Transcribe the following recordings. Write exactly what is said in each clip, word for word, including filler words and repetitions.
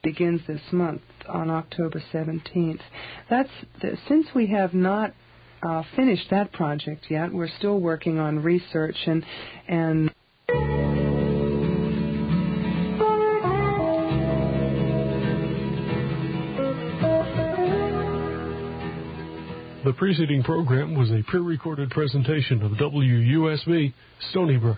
begins this month on October seventeenth. That's the, since we have not uh, finished that project yet, we're still working on research and and. The preceding program was a pre-recorded presentation of W U S B, Stony Brook.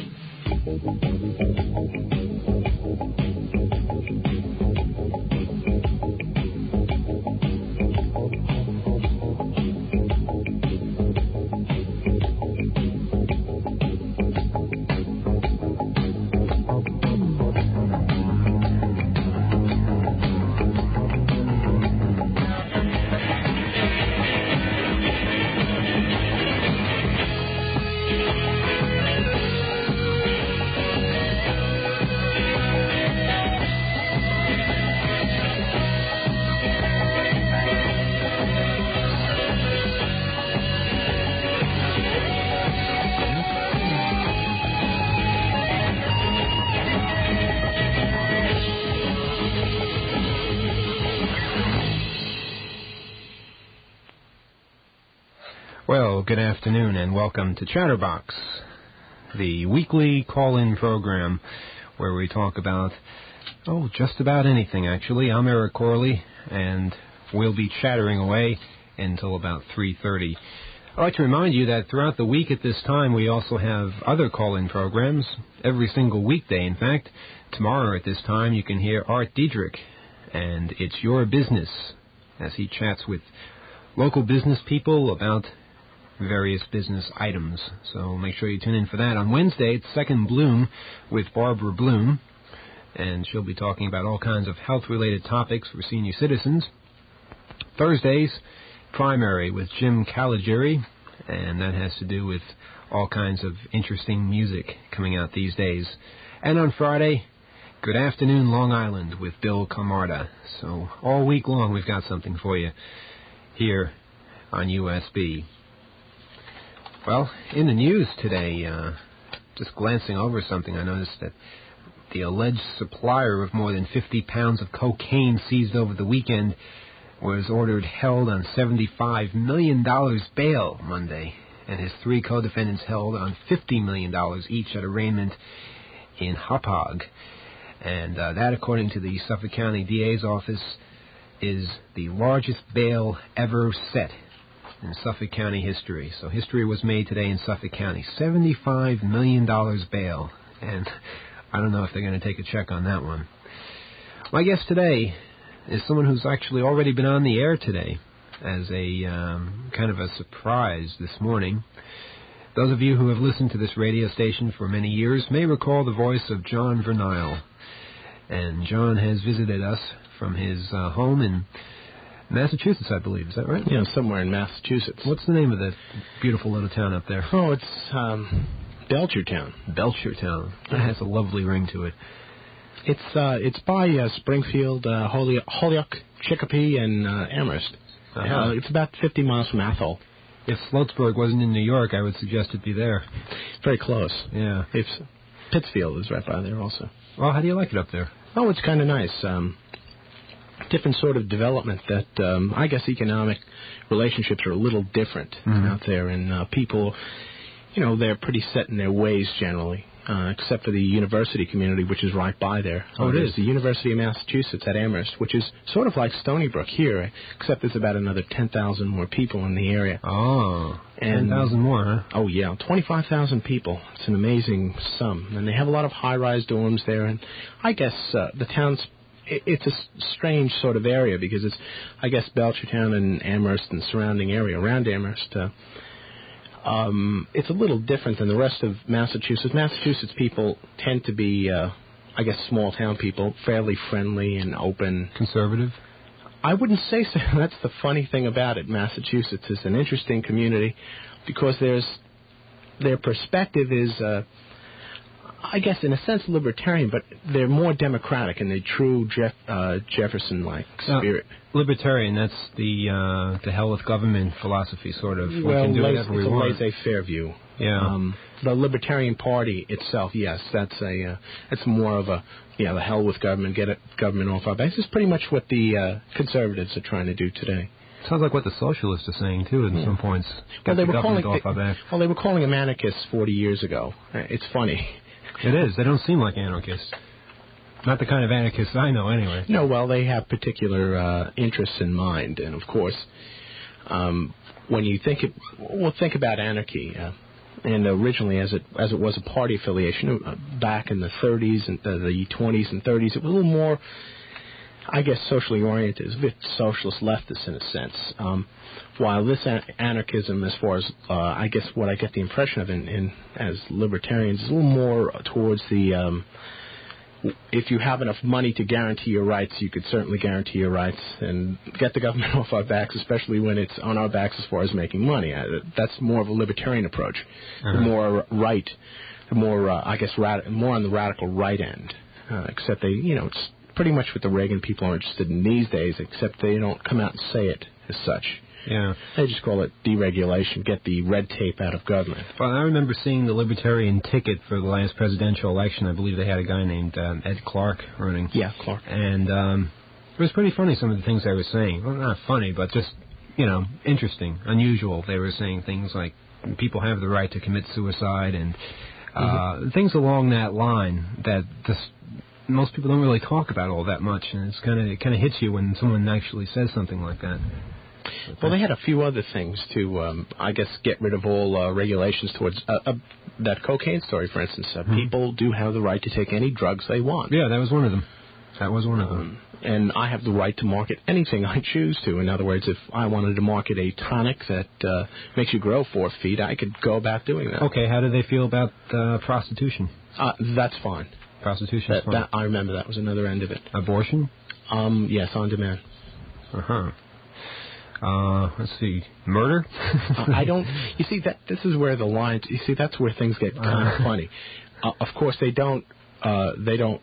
Well, good afternoon and welcome to Chatterbox, the weekly call-in program where we talk about, oh, just about anything, actually. I'm Eric Corley, and we'll be chattering away until about three thirty. I'd like to remind you that throughout the week at this time, we also have other call-in programs, every single weekday, in fact. Tomorrow at this time, you can hear Art Diedrich, and It's Your Business, as he chats with local business people about various business items. So make sure you tune in for that. On Wednesday, it's Second Bloom with Barbara Bloom, and she'll be talking about all kinds of health-related topics for senior citizens. Thursdays, Primary with Jim Caligiuri, and that has to do with all kinds of interesting music coming out these days. And on Friday, Good Afternoon Long Island with Bill Camarda. So all week long we've got something for you here on U S B. Well, in the news today, uh, just glancing over something, I noticed that the alleged supplier of more than fifty pounds of cocaine seized over the weekend was ordered held on seventy-five million dollars bail Monday, and his three co-defendants held on fifty million dollars each at arraignment in Hauppauge. And uh, that, according to the Suffolk County D A's office, is the largest bail ever set in Suffolk County history. So history was made today in Suffolk County. seventy-five million dollars bail. And I don't know if they're going to take a check on that one. My guest today is someone who's actually already been on the air today as a um, kind of a surprise this morning. Those of you who have listened to this radio station for many years may recall the voice of John Vernile. And John has visited us from his uh, home in Massachusetts, I believe. Is that right? Yeah, somewhere in Massachusetts. What's the name of that beautiful little town up there? Oh, it's um, Belchertown. Belchertown. That has a lovely ring to it. It's uh, it's by uh, Springfield, uh, Holyoke, Holyoke, Chicopee, and uh, Amherst. Uh-huh. Uh, it's about fifty miles from Athol. If Sloatsburg wasn't in New York, I would suggest it be there. Very close. Yeah. It's Pittsfield is right by there also. Well, how do you like it up there? Oh, it's kind of nice. Um, different sort of development that um, I guess economic relationships are a little different mm-hmm. out there, and uh, people, you know, they're pretty set in their ways generally, uh, except for the university community, which is right by there. Oh, it is? The University of Massachusetts at Amherst, which is sort of like Stony Brook here, except there's about another ten thousand more people in the area. Oh, and, ten thousand more, huh? Oh, yeah, twenty-five thousand people. It's an amazing sum. And they have a lot of high-rise dorms there, and I guess uh, the town's it's a strange sort of area because it's, I guess, Belchertown and Amherst and surrounding area around Amherst. Uh, um, it's a little different than the rest of Massachusetts. Massachusetts people tend to be, uh, I guess, small town people, fairly friendly and open. Conservative? I wouldn't say so. That's the funny thing about it. Massachusetts is an interesting community because there's their perspective is. Uh, I guess, in a sense, libertarian, but they're more democratic in the true Jeff, uh, Jefferson-like spirit. Uh, libertarian, that's the uh, the hell with government philosophy, sort of. Well, we can do laissez, whatever we it's want. a laissez-faire view. Yeah. Um, the Libertarian Party itself, yes, that's a uh, that's more of a yeah, the hell with government, get it, government off our backs. It's pretty much what the uh, conservatives are trying to do today. Sounds like what the socialists are saying too. At yeah. some points, well, they the were calling off our back. well, they were calling them anarchists forty years ago. It's funny. It is. They don't seem like anarchists. Not the kind of anarchists I know, anyway. No, well, they have particular uh, interests in mind, and of course, um, when you think it, well, think about anarchy. Uh, and originally, as it as it was a party affiliation uh, back in the thirties and uh, the twenties and thirties, it was a little more, I guess, socially oriented. It was a bit socialist leftist in a sense. Um, while this an- anarchism, as far as uh, I guess what I get the impression of in, in as libertarians, is a little more towards the um, if you have enough money to guarantee your rights, you could certainly guarantee your rights and get the government off our backs, especially when it's on our backs as far as making money. Uh, that's more of a libertarian approach. Uh-huh. The more right, the more, uh, I guess, rad- more on the radical right end. Uh, except they, you know, it's pretty much what the Reagan people are interested in these days, except they don't come out and say it as such. Yeah. They just call it deregulation, get the red tape out of government. Well, I remember seeing the Libertarian ticket for the last presidential election. I believe they had a guy named um, Ed Clark running. Yeah, Clark. And um, it was pretty funny, some of the things they were saying. Well, not funny, but just, you know, interesting, unusual. They were saying things like people have the right to commit suicide and uh, mm-hmm. things along that line that just most people don't really talk about all that much. And it's kind of it kind of hits you when someone actually says something like that. Well, they had a few other things to, um, I guess, get rid of all uh, regulations towards uh, uh, that cocaine story, for instance. Uh, mm-hmm. People do have the right to take any drugs they want. Yeah, that was one of them. That was one of them. Um, and I have the right to market anything I choose to. In other words, if I wanted to market a tonic that uh, makes you grow four feet, I could go about doing that. Okay, how do they feel about uh, prostitution? Uh, that's fine. Prostitution is fine. That, I remember that was another end of it. Abortion? Um, yes, on demand. Uh-huh. Uh, let's see, murder? uh, I don't, you see, that this is where the line, you see, that's where things get kind of funny. Uh, of course, they don't, uh, they don't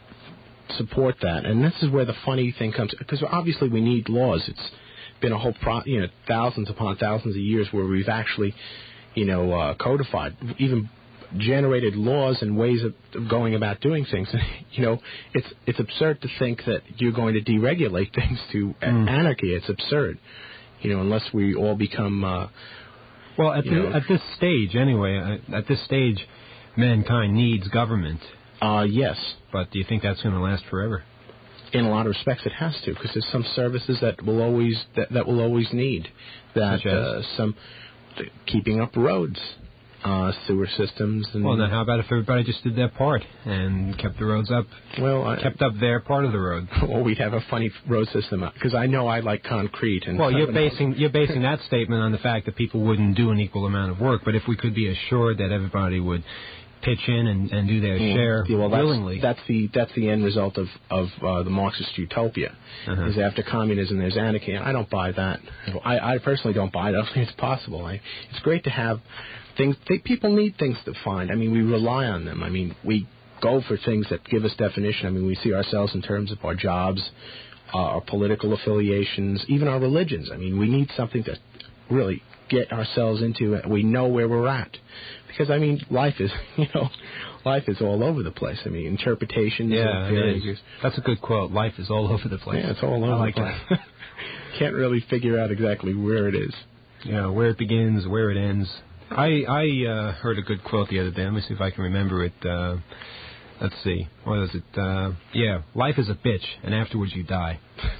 support that, and this is where the funny thing comes, because obviously we need laws. It's been a whole, pro, you know, thousands upon thousands of years where we've actually, you know, uh, codified, even generated laws and ways of going about doing things. You know, it's it's absurd to think that you're going to deregulate things to mm. anarchy. It's absurd. You know, unless we all become. Uh, well, at the, know, at this stage, anyway, at this stage, mankind needs government. Uh, yes. But do you think that's going to last forever? In a lot of respects, it has to, because there's some services that will always that, that will always need that. Such as? Uh, some the, keeping up roads. Uh, sewer systems. And well, now how about if everybody just did their part and kept the roads up? Well, I, kept up their part of the road. Well, we'd have a funny road system because I know I like concrete. And well, you're basing you're basing that statement on the fact that people wouldn't do an equal amount of work. But if we could be assured that everybody would pitch in and, and do their yeah. share yeah, well, willingly, that's, that's the that's the end result of of uh, the Marxist utopia. Uh-huh. Is after communism, there's anarchy. And I don't buy that. I, I personally don't buy it. I don't think it's possible. I, it's great to have. Things they, people need things to find. I mean, we rely on them. I mean, we go for things that give us definition. I mean, we see ourselves in terms of our jobs, uh, our political affiliations, even our religions. I mean, we need something to really get ourselves into. We know where we're at. Because, I mean, life is, you know, life is all over the place. I mean, interpretations. Yeah, it is. That's a good quote. Life is all over the place. Yeah, it's all over like the place. Can't really figure out exactly where it is. Yeah, where it begins, where it ends. I I uh, heard a good quote the other day. Let me see if I can remember it. Uh, let's see. What is it? Uh, yeah, life is a bitch, and afterwards you die.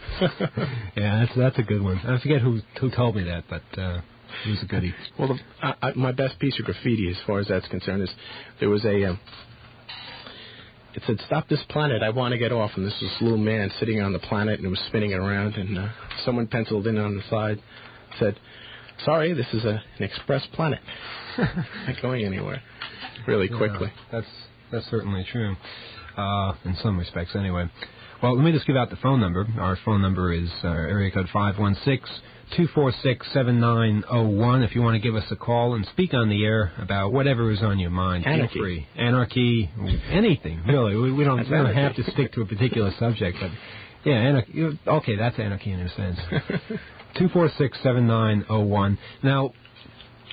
Yeah, that's that's a good one. I forget who who told me that, but uh, it was a goodie. Well, the, I, I, my best piece of graffiti, as far as that's concerned, is there was a. Um, it said, "Stop this planet! I want to get off." And this was this little man sitting on the planet, and it was spinning it around. And uh, someone penciled in on the side, said, "Sorry, this is a, an express planet. Not going anywhere really quickly." Yeah, that's that's certainly true, uh, in some respects anyway. Well, let me just give out the phone number. Our phone number is uh, area code five one six, two four six, seven nine zero one. If you want to give us a call and speak on the air about whatever is on your mind, anarchy. Feel free. Anarchy, anything, really. We, we don't, we don't have to stick to a particular subject, but yeah, anarchy. Okay, that's anarchy in a sense. two four six, seven nine zero one. Now,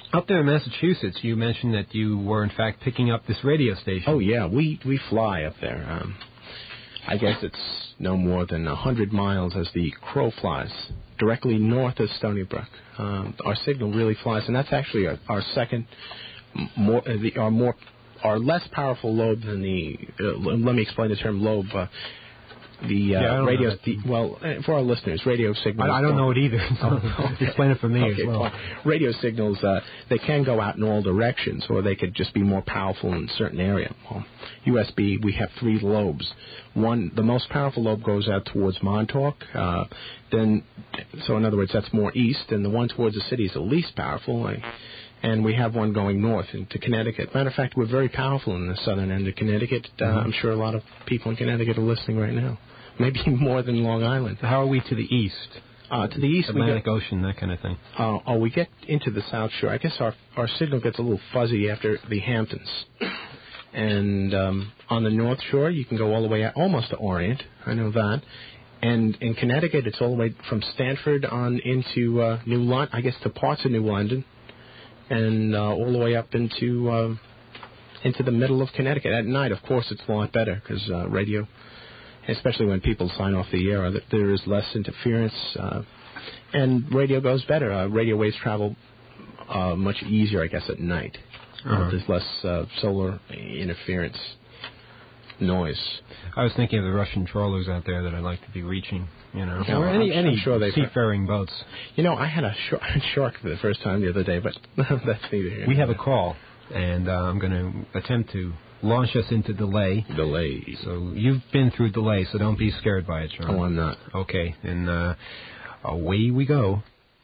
Up there in Massachusetts, you mentioned that you were, in fact, picking up this radio station. Oh, yeah, we, we fly up there. Um, I guess it's no more than one hundred miles as the crow flies, directly north of Stony Brook. Um, our signal really flies, and that's actually our, our second, more, uh, the, our more, our less powerful lobe than the, uh, let me explain the term lobe, uh, the uh, yeah, radio, the, well, for our listeners, radio signals. I, I don't know it either. So oh, okay. Explain it for me okay, as well. well. Radio signals, uh, they can go out in all directions, or they could just be more powerful in a certain area. Well, U S B, we have three lobes. One, the most powerful lobe goes out towards Montauk. Uh, then, so in other words, that's more east, and the one towards the city is the least powerful. Like, and we have one going north into Connecticut. Matter of fact, we're very powerful in the southern end of Connecticut. Uh, mm-hmm. I'm sure a lot of people in Connecticut are listening right now. Maybe more than Long Island. How are we to the east? Uh, to the east, Atlantic we get, Ocean, that kind of thing. Uh, oh, we get into the South Shore. I guess our our signal gets a little fuzzy after the Hamptons. And um, on the North Shore, you can go all the way out, almost to Orient. I know that. And in Connecticut, it's all the way from Stamford on into uh, New London, I guess to parts of New London, and uh, all the way up into uh, into the middle of Connecticut. At night, of course, it's a lot better because uh, radio, especially when people sign off the air, there is less interference, uh, and radio goes better. Uh, radio waves travel uh, much easier, I guess, at night. Uh-huh. Uh, there's less uh, solar interference noise. I was thinking of the Russian trawlers out there that I'd like to be reaching, you know, yeah, or well, any, I'm, any I'm sure seafaring boats. You know, I had a shark, shark for the first time the other day, but that's neither here. We have a call, and uh, I'm going to attempt to launch us into delay. Delay. So you've been through delay, so don't be scared by it, Sean. Oh, I'm not. Okay, and uh, away we go.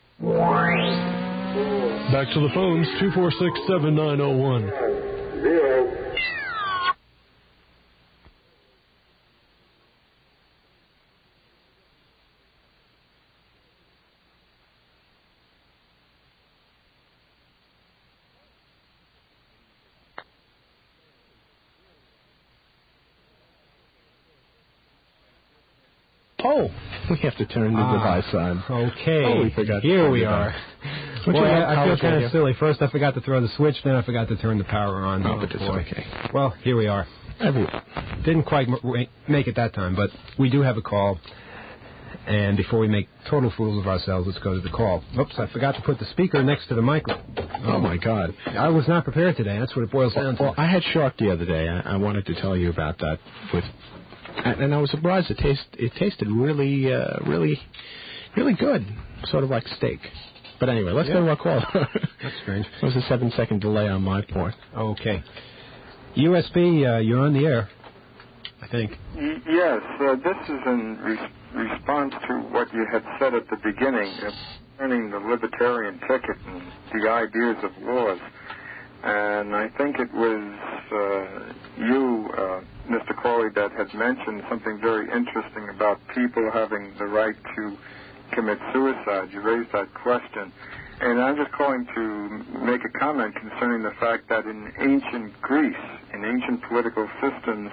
Back to the phones, two four six, seven nine zero one. Zero. Oh, we have to turn the ah, device on. Okay. Oh, we forgot. Here we are. Boy, I, I feel kind of silly. First, I forgot to throw the switch. Then, I forgot to turn the power on. Oh, oh but it's boy. okay. Well, here we are. Everyone. Didn't quite m- make it that time, but we do have a call. And before we make total fools of ourselves, let's go to the call. Oops, I forgot to put the speaker next to the microphone. Oh, my God. I was not prepared today. That's what it boils down to. Well, I had shark the other day. I, I wanted to tell you about that with... And, and I was surprised. It taste it tasted really, uh, really, really good, sort of like steak. But anyway, let's yeah. go to our call. That's strange. It was a seven-second delay on my part. Okay. U S B, uh, you're on the air, I think. Y- yes, uh, this is in re- response to what you had said at the beginning, concerning the libertarian ticket and the ideas of laws. And I think it was uh, you, uh, Mister Corley, that had mentioned something very interesting about people having the right to commit suicide. You raised that question. And I'm just calling to make a comment concerning the fact that in ancient Greece, in ancient political systems,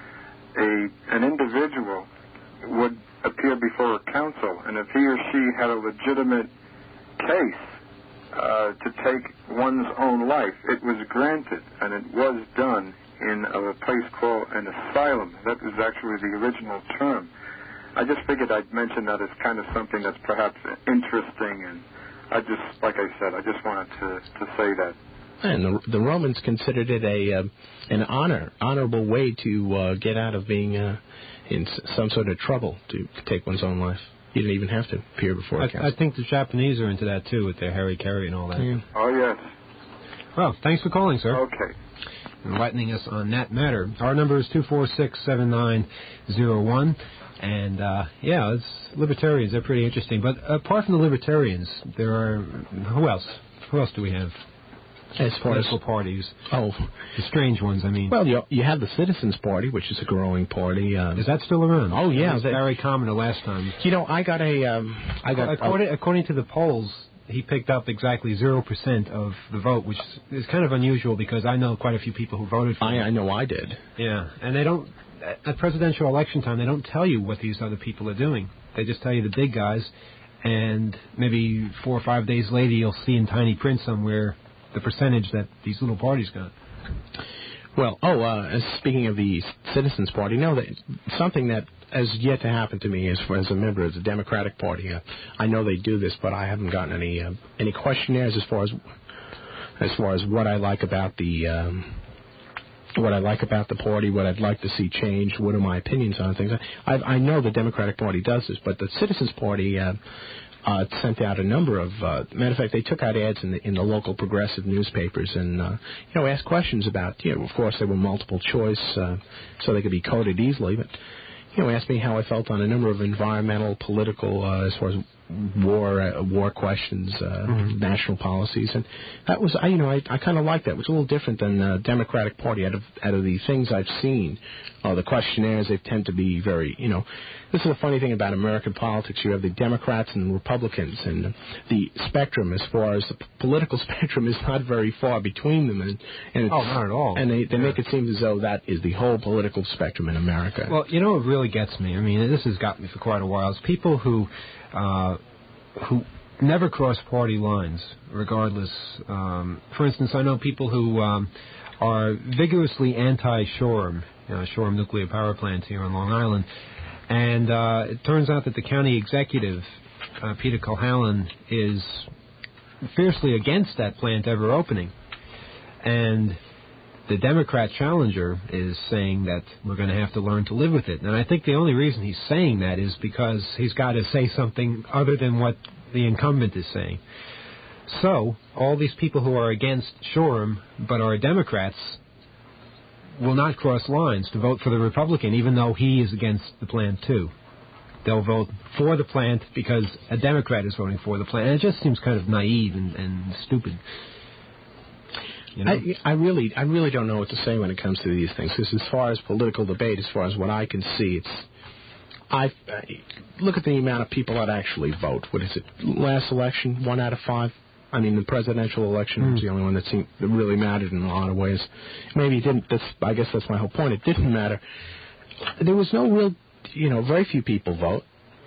a an individual would appear before a council, and if he or she had a legitimate case uh, to take one's own life, it was granted, and it was done in a place called an asylum. That was actually the original term. I just figured I'd mention that as kind of something that's perhaps interesting, and I just, like I said, I just wanted to, to say that. And the, the Romans considered it a uh, an honor, honorable way to uh, get out of being uh, in s- some sort of trouble, to, to take one's own life. You didn't even have to appear before a council. I, I think the Japanese are into that, too, with their Harry Carey and all that. Yeah. Oh, yes. Well, thanks for calling, sir. Okay. Enlightening us on that matter. Our number is two four six, seven nine zero one. And, uh, yeah, it's libertarians. They're pretty interesting. But apart from the libertarians, there are... Who else? Who else do we have? As far as political parties. Oh. The strange ones, I mean. Well, you, you have the Citizens Party, which is a growing party. Um, is that still around? Oh, yeah. It was very common the last time. You know, I got a... Um, I got according, according to the polls, he picked up exactly zero percent of the vote, which is kind of unusual because I know quite a few people who voted for I, him. I know I did. Yeah, and they don't... At presidential election time, they don't tell you what these other people are doing. They just tell you the big guys, and maybe four or five days later, you'll see in tiny print somewhere the percentage that these little parties got. Well, oh, uh, speaking of the Citizens Party, no, that something that has yet to happen to me as as a member of the Democratic Party. Uh, I know they do this, but I haven't gotten any uh, any questionnaires as far as as far as what I like about the um, what I like about the party, what I'd like to see changed, what are my opinions on things. I I know the Democratic Party does this, but the Citizens Party uh, uh, sent out a number of. Uh, matter of fact, they took out ads in the in the local progressive newspapers and uh, you know asked questions about. You know, of course, there were multiple choice, uh, so they could be coded easily, but. You know, asked me how I felt on a number of environmental, political, uh, as far as war, uh, war questions, uh, mm-hmm. national policies, and that was, I, you know, I, I kind of liked that. It was a little different than the uh, Democratic Party. Out of out of the things I've seen, uh, the questionnaires, they tend to be very, you know, this is a funny thing about American politics. You have the Democrats and Republicans, and the spectrum, as far as the p- political spectrum, is not very far between them, and, and it's, oh, not at all. And they they yeah. make it seem as though that is the whole political spectrum in America. Well, you know what really gets me? I mean, this has got me for quite a while. It's people who uh, who never cross party lines, regardless. Um, for instance, I know people who um, are vigorously anti-Shoreham, you know, Shoreham nuclear power plant here on Long Island, and uh, it turns out that the county executive, uh, Peter Culhallen, is fiercely against that plant ever opening, and the Democrat challenger is saying that we're going to have to learn to live with it. And I think the only reason he's saying that is because he's got to say something other than what the incumbent is saying. So, all these people who are against Shoreham but are Democrats will not cross lines to vote for the Republican, even though he is against the plant too. They'll vote for the plant because a Democrat is voting for the plant. And it just seems kind of naive and, and stupid. You know? I, I really, I really don't know what to say when it comes to these things. Because as far as political debate, as far as what I can see, it's. I look at the amount of people that actually vote. What is it? Last election, one out of five. I mean, the presidential election mm. was the only one that seemed that really mattered in a lot of ways. Maybe it didn't. That's, I guess that's my whole point. It didn't matter. There was no real, you know, very few people vote.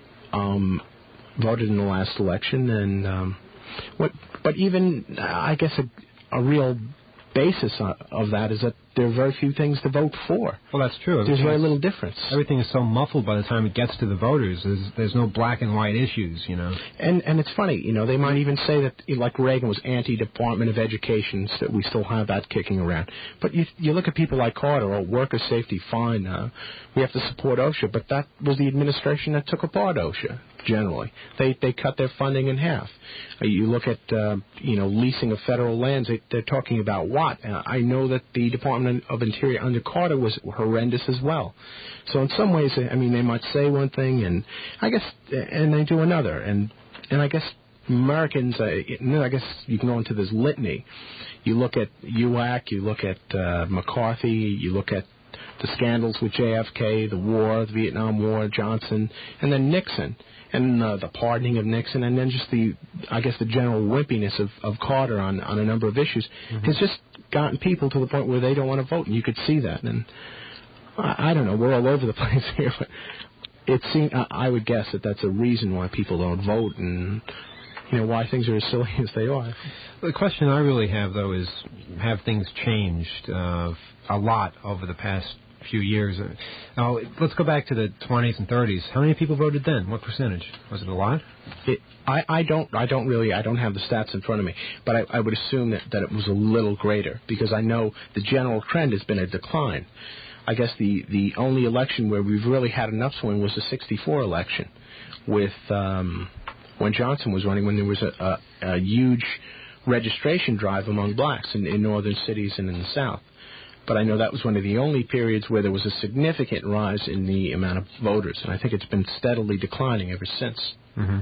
Um, voted in the last election, and um, what? But even, I guess, a, a real basis of that is that there are very few things to vote for. Well, that's true. There's very little difference. Everything is so muffled by the time it gets to the voters. There's, there's no black and white issues, you know. And and it's funny, you know, they might even say that, like Reagan was anti-Department of Education, so that we still have that kicking around. But you you look at people like Carter, oh, worker safety, fine, uh, we have to support OSHA, but that was the administration that took apart OSHA. Generally, they they cut their funding in half. Uh, you look at uh, you know leasing of federal lands. They, they're talking about what? Uh, I know that the Department of Interior under Carter was horrendous as well. So in some ways, I mean, they might say one thing, and I guess, and they do another, and and I guess Americans. Uh, I guess you can go into this litany. You look at U A C, you look at uh, McCarthy, you look at the scandals with J F K, the war, the Vietnam War, Johnson, and then Nixon. And uh, the pardoning of Nixon, and then just the, I guess, the general wimpiness of, of Carter on, on a number of issues mm-hmm. has just gotten people to the point where they don't want to vote, and you could see that. And I, I don't know, we're all over the place here, but it seems, I, I would guess that that's a reason why people don't vote, and you know why things are as silly as they are. The question I really have, though, is have things changed uh, a lot over the past few years? Now, let's go back to the twenties and thirties. How many people voted then? What percentage? Was it a lot? It, I, I don't I don't really, I don't have the stats in front of me, but I, I would assume that, that it was a little greater, because I know the general trend has been a decline. I guess the, the only election where we've really had an upswing was the sixty-four election, with um, when Johnson was running, when there was a, a, a huge registration drive among blacks in, in northern cities and in the South. But I know that was one of the only periods where there was a significant rise in the amount of voters, and I think it's been steadily declining ever since. Mm-hmm.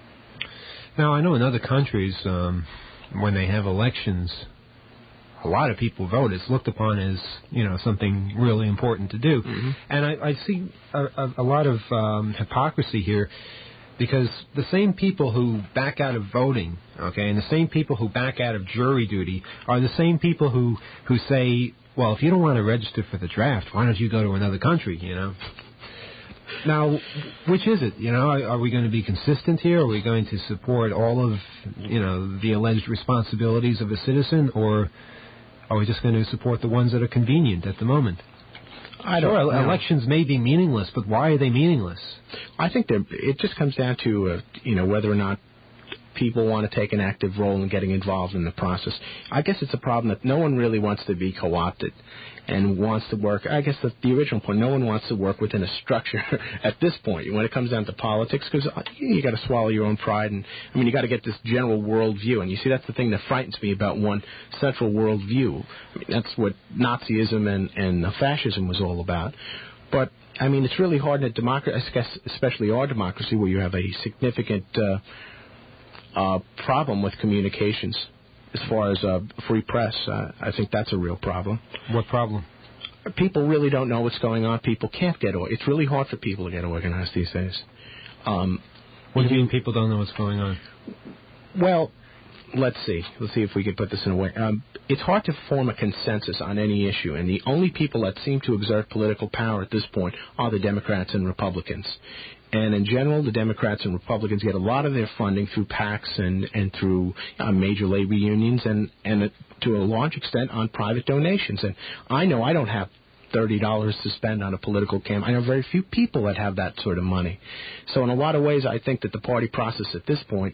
Now, I know in other countries, um, when they have elections, a lot of people vote. It's looked upon as, you know, something really important to do. Mm-hmm. And I, I see a, a, a lot of um, hypocrisy here, because the same people who back out of voting, okay, and the same people who back out of jury duty are the same people who, who say, well, if you don't want to register for the draft, why don't you go to another country, you know? Now, which is it? You know, are, are we going to be consistent here? Are we going to support all of, you know, the alleged responsibilities of a citizen, or are we just going to support the ones that are convenient at the moment? I don't sure, know. Elections may be meaningless, but why are they meaningless? I think that it just comes down to, uh, you know, whether or not people want to take an active role in getting involved in the process. I guess it's a problem that no one really wants to be co-opted and wants to work. I guess the, the original point, no one wants to work within a structure at this point when it comes down to politics, because you got to swallow your own pride, and I mean you got to get this general world view. And you see, that's the thing that frightens me about one central world view. I mean, that's what Nazism and and fascism was all about. But I mean, it's really hard in a democracy, I guess, especially our democracy, where you have a significant uh, uh, problem with communications. As far as uh, free press, uh, I think that's a real problem. What problem? People really don't know what's going on. People can't get or it's really hard for people to get organized these days. Um, what do you mean people don't know what's going on? Well, let's see. Let's see if we can put this in a way. Um, it's hard to form a consensus on any issue, and the only people that seem to exert political power at this point are the Democrats and Republicans. And in general, the Democrats and Republicans get a lot of their funding through PACs and, and through uh, major labor unions and, and uh, to a large extent on private donations. And I know I don't have thirty dollars to spend on a political campaign. I know very few people that have that sort of money. So in a lot of ways, I think that the party process at this point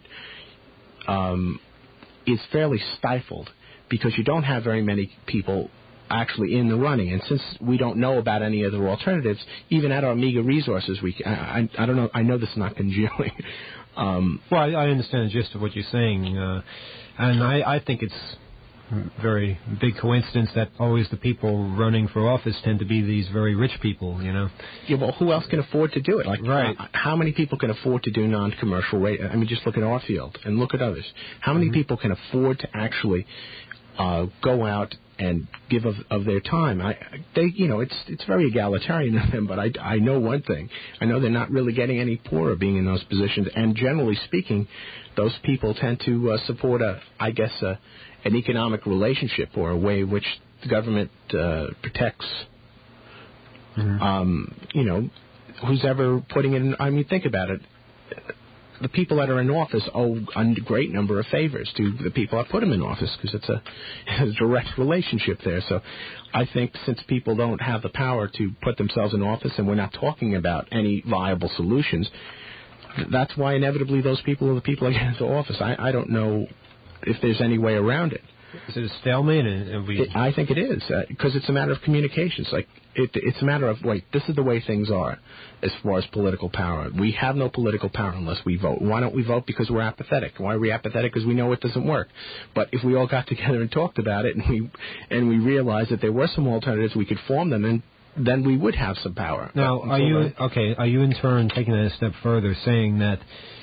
um, is fairly stifled because you don't have very many people actually in the running, and since we don't know about any other alternatives, even at our meager resources, we I, I, I don't know. I know this is not congealing. um, well, I, I understand the gist of what you're saying, uh, and I, I think it's a very big coincidence that always the people running for office tend to be these very rich people. You know. Yeah, well, who else can afford to do it? Like, right? Uh, how many people can afford to do non-commercial radio? I mean, just look at our field and look at others. How many mm-hmm. people can afford to actually uh, go out and give of, of their time? I, they, you know, it's it's very egalitarian of them, but I, I know one thing. I know they're not really getting any poorer being in those positions, and generally speaking, those people tend to uh, support a, I guess, a, an economic relationship or a way in which the government uh, protects, mm-hmm. um, you know, who's ever putting it in. I mean, think about it. The people that are in office owe a great number of favors to the people that put them in office because it's a, a direct relationship there. So I think since people don't have the power to put themselves in office and we're not talking about any viable solutions, that's why inevitably those people are the people that get into office. I, I don't know if there's any way around it. Is it a stalemate? And we... it, I think it is because uh, it's a matter of communications. Like it, it's a matter of wait, this is the way things are as far as political power. We have no political power unless we vote. Why don't we vote? Because we're apathetic. Why are we apathetic? Because we know it doesn't work. But if we all got together and talked about it, and we and we realized that there were some alternatives, we could form them, and then we would have some power. Now, are you then, okay? Are you in turn taking that a step further, saying that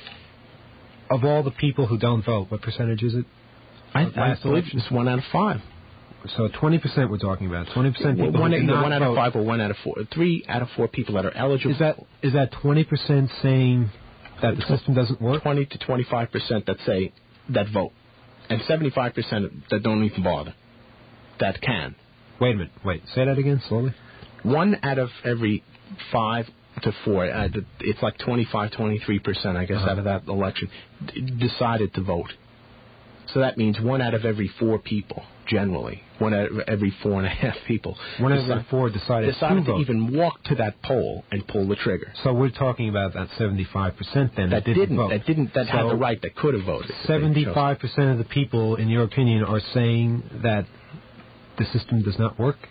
of all the people who don't vote, what percentage is it? I, I believe it's one out of five. So twenty percent we're talking about. twenty percent people one, who either one out vote. of five or one out of four. Three out of four people that are eligible. Is that is that twenty percent saying that the system doesn't work? Twenty to twenty-five percent that say that vote, and seventy-five percent that don't even bother. That can. Wait a minute. Wait. Say that again slowly. One out of every five to four. Uh, it's like twenty-five, twenty-three percent, I guess, uh-huh. out of that election d- decided to vote. So that means one out of every four people, generally, one out of every four and a half people, one out of every four decided, decided to, to even walk to that poll and pull the trigger. So we're talking about that seventy-five percent then that, that didn't, didn't vote. That didn't. That so had the right. That could have voted. Seventy-five percent of the people, in your opinion, are saying that the system does not work.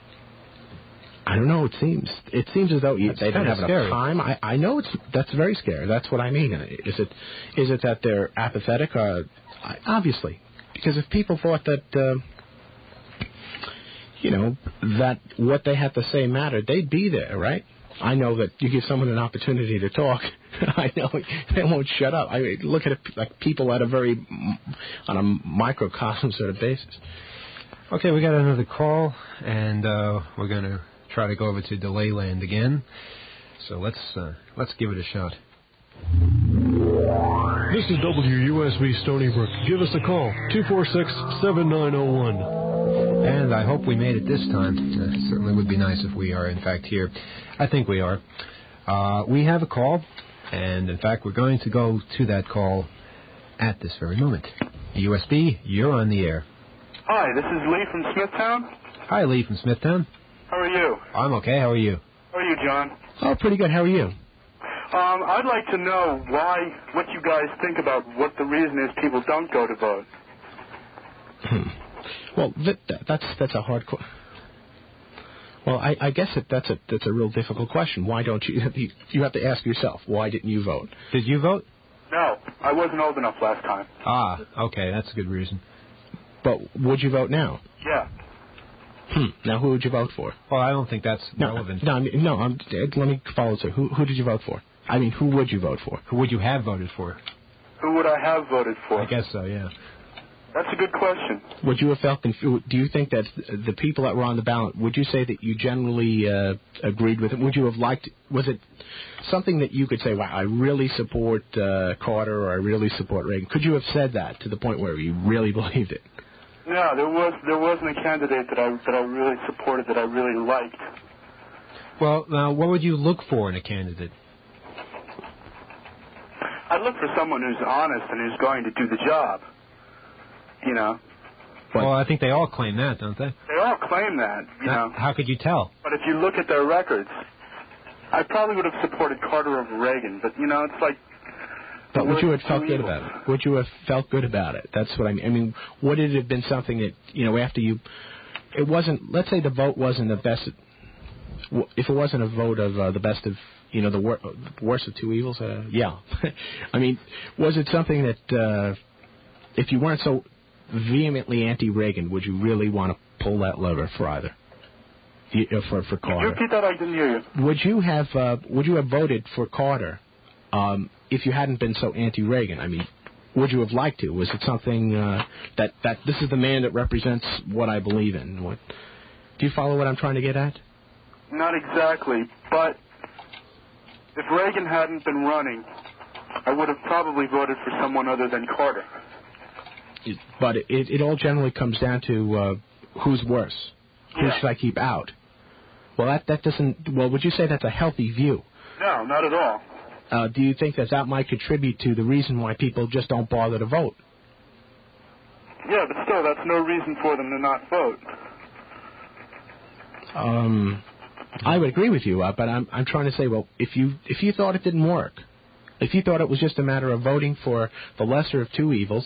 I don't know. It seems it seems as though you, they don't have scary. enough time. I, I know it's that's very scary. That's what I mean. Is it is it that they're apathetic? Uh, obviously. Because if people thought that, uh, you know, that what they had to say mattered, they'd be there, right? I know that you give someone an opportunity to talk. I know they won't shut up. I mean, look at it like people at a very, on a microcosm sort of basis. Okay, we got another call, and uh, we're going to try to go over to Delay Land again. So let's uh, let's give it a shot. This is W U S B Stony Brook. Give us a call, two four six, seven nine zero one. And I hope we made it this time. Uh, it certainly would be nice if we are, in fact, here. I think we are. Uh, we have a call, and in fact, we're going to go to that call at this very moment. U S B, you're on the air. Hi, this is Lee from Smithtown. Hi, Lee from Smithtown. How are you? I'm okay. How are you? How are you, John? Oh, pretty good. How are you? Um, I'd like to know why, what you guys think about what the reason is people don't go to vote. Hmm. Well, that, that's that's a hard question. Well, I, I guess that that's a that's a real difficult question. Why don't you? You have to ask yourself, why didn't you vote? Did you vote? No, I wasn't old enough last time. Ah, okay, that's a good reason. But would you vote now? Yeah. Hmm. Now, who would you vote for? Well, I don't think that's no, relevant. No, no. I'm, let me follow through. Who who did you vote for? I mean, who would you vote for? Who would you have voted for? Who would I have voted for? I guess so, yeah. That's a good question. Would you have felt confused? Do you think that the people that were on the ballot, would you say that you generally uh, agreed with it? Would you have liked, was it something that you could say, wow, I really support uh, Carter or I really support Reagan? Could you have said that to the point where you really believed it? No, there was there wasn't a candidate that I that I really supported that I really liked. Well, now, what would you look for in a candidate? I'd look for someone who's honest and who's going to do the job. You know. But, well, I think they all claim that, don't they? They all claim that, you now, know. How could you tell? But if you look at their records, I probably would have supported Carter over Reagan. But, you know, it's like... But would you have felt good about it? Would you have felt good about it? That's what I mean. I mean, would it have been something that, you know, after you... It wasn't... Let's say the vote wasn't the best... If it wasn't a vote of uh, the best of... You know, the, wor- the worst of two evils? Uh, yeah. I mean, was it something that... Uh, if you weren't so vehemently anti-Reagan, would you really want to pull that lever for either? For, for Carter? Could you repeat that? I didn't hear you. Would you have, uh, would you have voted for Carter... Um, if you hadn't been so anti-Reagan? I mean, would you have liked to? Was it something uh, that, that this is the man that represents what I believe in? What, do you follow what I'm trying to get at? Not exactly, but if Reagan hadn't been running, I would have probably voted for someone other than Carter. But it, it all generally comes down to uh, who's worse. Who yeah. should I keep out? Well, that, that doesn't... Well, would you say that's a healthy view? No, not at all. Uh, do you think that that might contribute to the reason why people just don't bother to vote? Yeah, but still, that's no reason for them to not vote. Um, I would agree with you, uh, but I'm I'm trying to say, well, if you if you thought it didn't work, if you thought it was just a matter of voting for the lesser of two evils,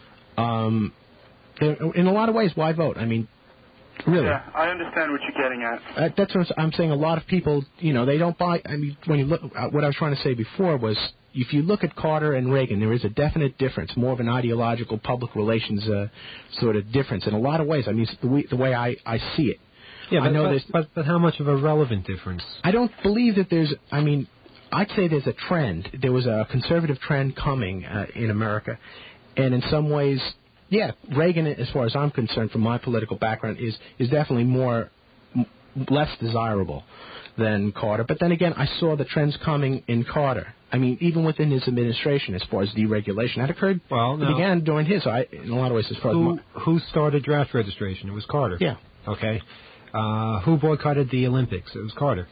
um, in a lot of ways, why vote? I mean, really. Yeah, I understand what you're getting at. Uh, that's what I'm saying. A lot of people, you know, they don't buy. I mean, when you look, uh, what I was trying to say before was, if you look at Carter and Reagan, there is a definite difference, more of an ideological public relations uh, sort of difference in a lot of ways. I mean, the way, the way I, I see it. Yeah, but, I know but, there's, but but how much of a relevant difference? I don't believe that there's. I mean, I'd say there's a trend. There was a conservative trend coming uh, in America, and in some ways. Yeah, Reagan, as far as I'm concerned, from my political background, is is definitely more m- less desirable than Carter. But then again, I saw the trends coming in Carter. I mean, even within his administration, as far as deregulation, that occurred. Well, no. It began during his. I, in a lot of ways, as far who, as my, who started draft registration? It was Carter. Yeah. Okay. Uh, who boycotted the Olympics? It was Carter.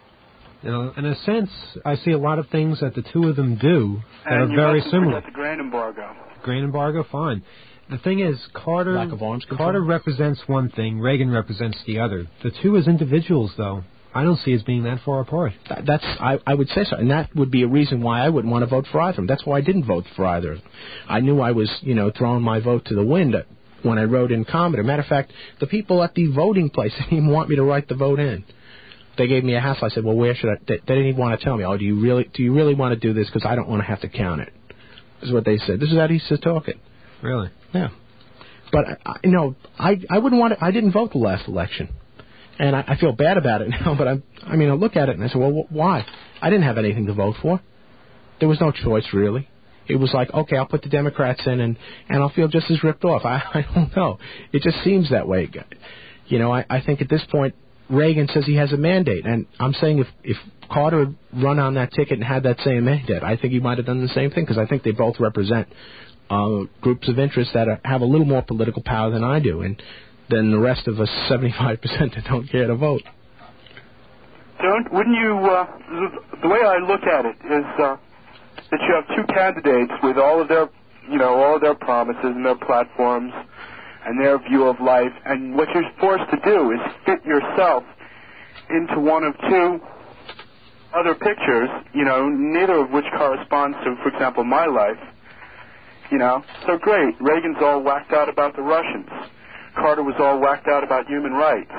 You know, in a sense, I see a lot of things that the two of them do that and are very you similar. Forget the grain embargo. Grain embargo, fine. The thing is, Carter lack of arms control. Carter represents one thing, Reagan represents the other. The two as individuals, though, I don't see as being that far apart. That, that's I, I would say so, and that would be a reason why I wouldn't want to vote for either of them. That's why I didn't vote for either. I knew I was, you know, throwing my vote to the wind when I wrote in Commodore. Matter of fact, the people at the voting place didn't even want me to write the vote in. They gave me a hassle. I said, well, where should I? They, they didn't even want to tell me. Oh, do you really do you really want to do this? Because I don't want to have to count it. This is what they said. This is how he said talking. Really? Yeah. But, I, you know, I, I wouldn't want to, I didn't vote the last election. And I, I feel bad about it now, but I I mean, I look at it and I say, well, wh- why? I didn't have anything to vote for. There was no choice, really. It was like, okay, I'll put the Democrats in and, and I'll feel just as ripped off. I, I don't know. It just seems that way. You know, I, I think at this point, Reagan says he has a mandate. And I'm saying if, if Carter had run on that ticket and had that same mandate, I think he might have done the same thing because I think they both represent Uh, groups of interest that are, have a little more political power than I do, and than the rest of us seventy-five percent that don't care to vote. So don't, wouldn't you, uh, the way I look at it is uh, that you have two candidates with all of their, you know, all of their promises and their platforms and their view of life, and what you're forced to do is fit yourself into one of two other pictures, you know, neither of which corresponds to, for example, my life. You know, so great. Reagan's all whacked out about the Russians. Carter was all whacked out about human rights.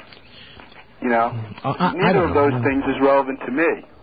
You know, uh, I, neither I of those know. things is relevant to me.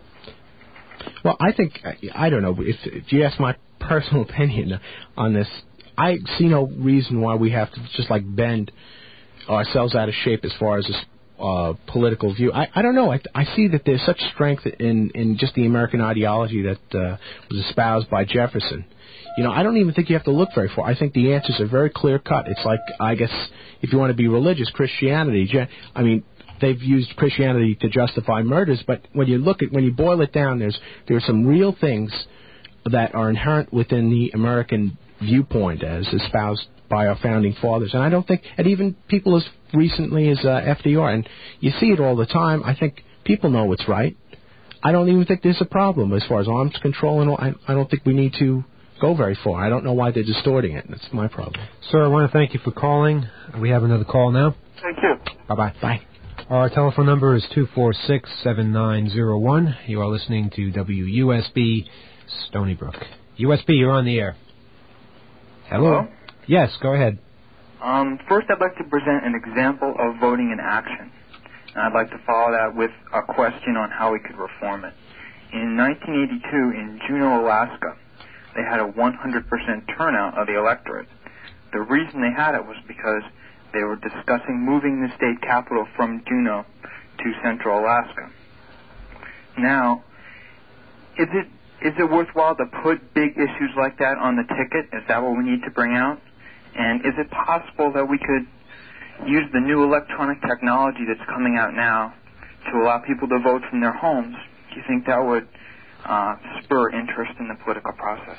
Well, I think, I don't know, if, if you ask my personal opinion on this, I see no reason why we have to just like bend ourselves out of shape as far as this uh, political view. I, I don't know. I, I see that there's such strength in, in just the American ideology that uh, was espoused by Jefferson. You know, I don't even think you have to look very far. I think the answers are very clear-cut. It's like, I guess, if you want to be religious, Christianity. I mean, they've used Christianity to justify murders, but when you look at, when you boil it down, there's there are some real things that are inherent within the American viewpoint as espoused by our founding fathers. And I don't think, and even people as recently as uh, F D R, and you see it all the time, I think people know what's right. I don't even think there's a problem as far as arms control, and all. I, I don't think we need to go very far. I don't know why they're distorting it. That's my problem. Sir, I want to thank you for calling. We have another call now. Thank you. Bye-bye. Bye. Our telephone number is two four six, seven nine zero one. You are listening to W U S B Stony Brook. U S B, you're on the air. Hello? Hello? Yes, go ahead. Um, first, I'd like to present an example of voting in action. And I'd like to follow that with a question on how we could reform it. In nineteen eighty-two, in Juneau, Alaska, they had a one hundred percent turnout of the electorate. The reason they had it was because they were discussing moving the state capital from Juneau to central Alaska. Now, is it is it worthwhile to put big issues like that on the ticket? Is that what we need to bring out? And is it possible that we could use the new electronic technology that's coming out now to allow people to vote from their homes? Do you think that would uh, spur interest in the political process?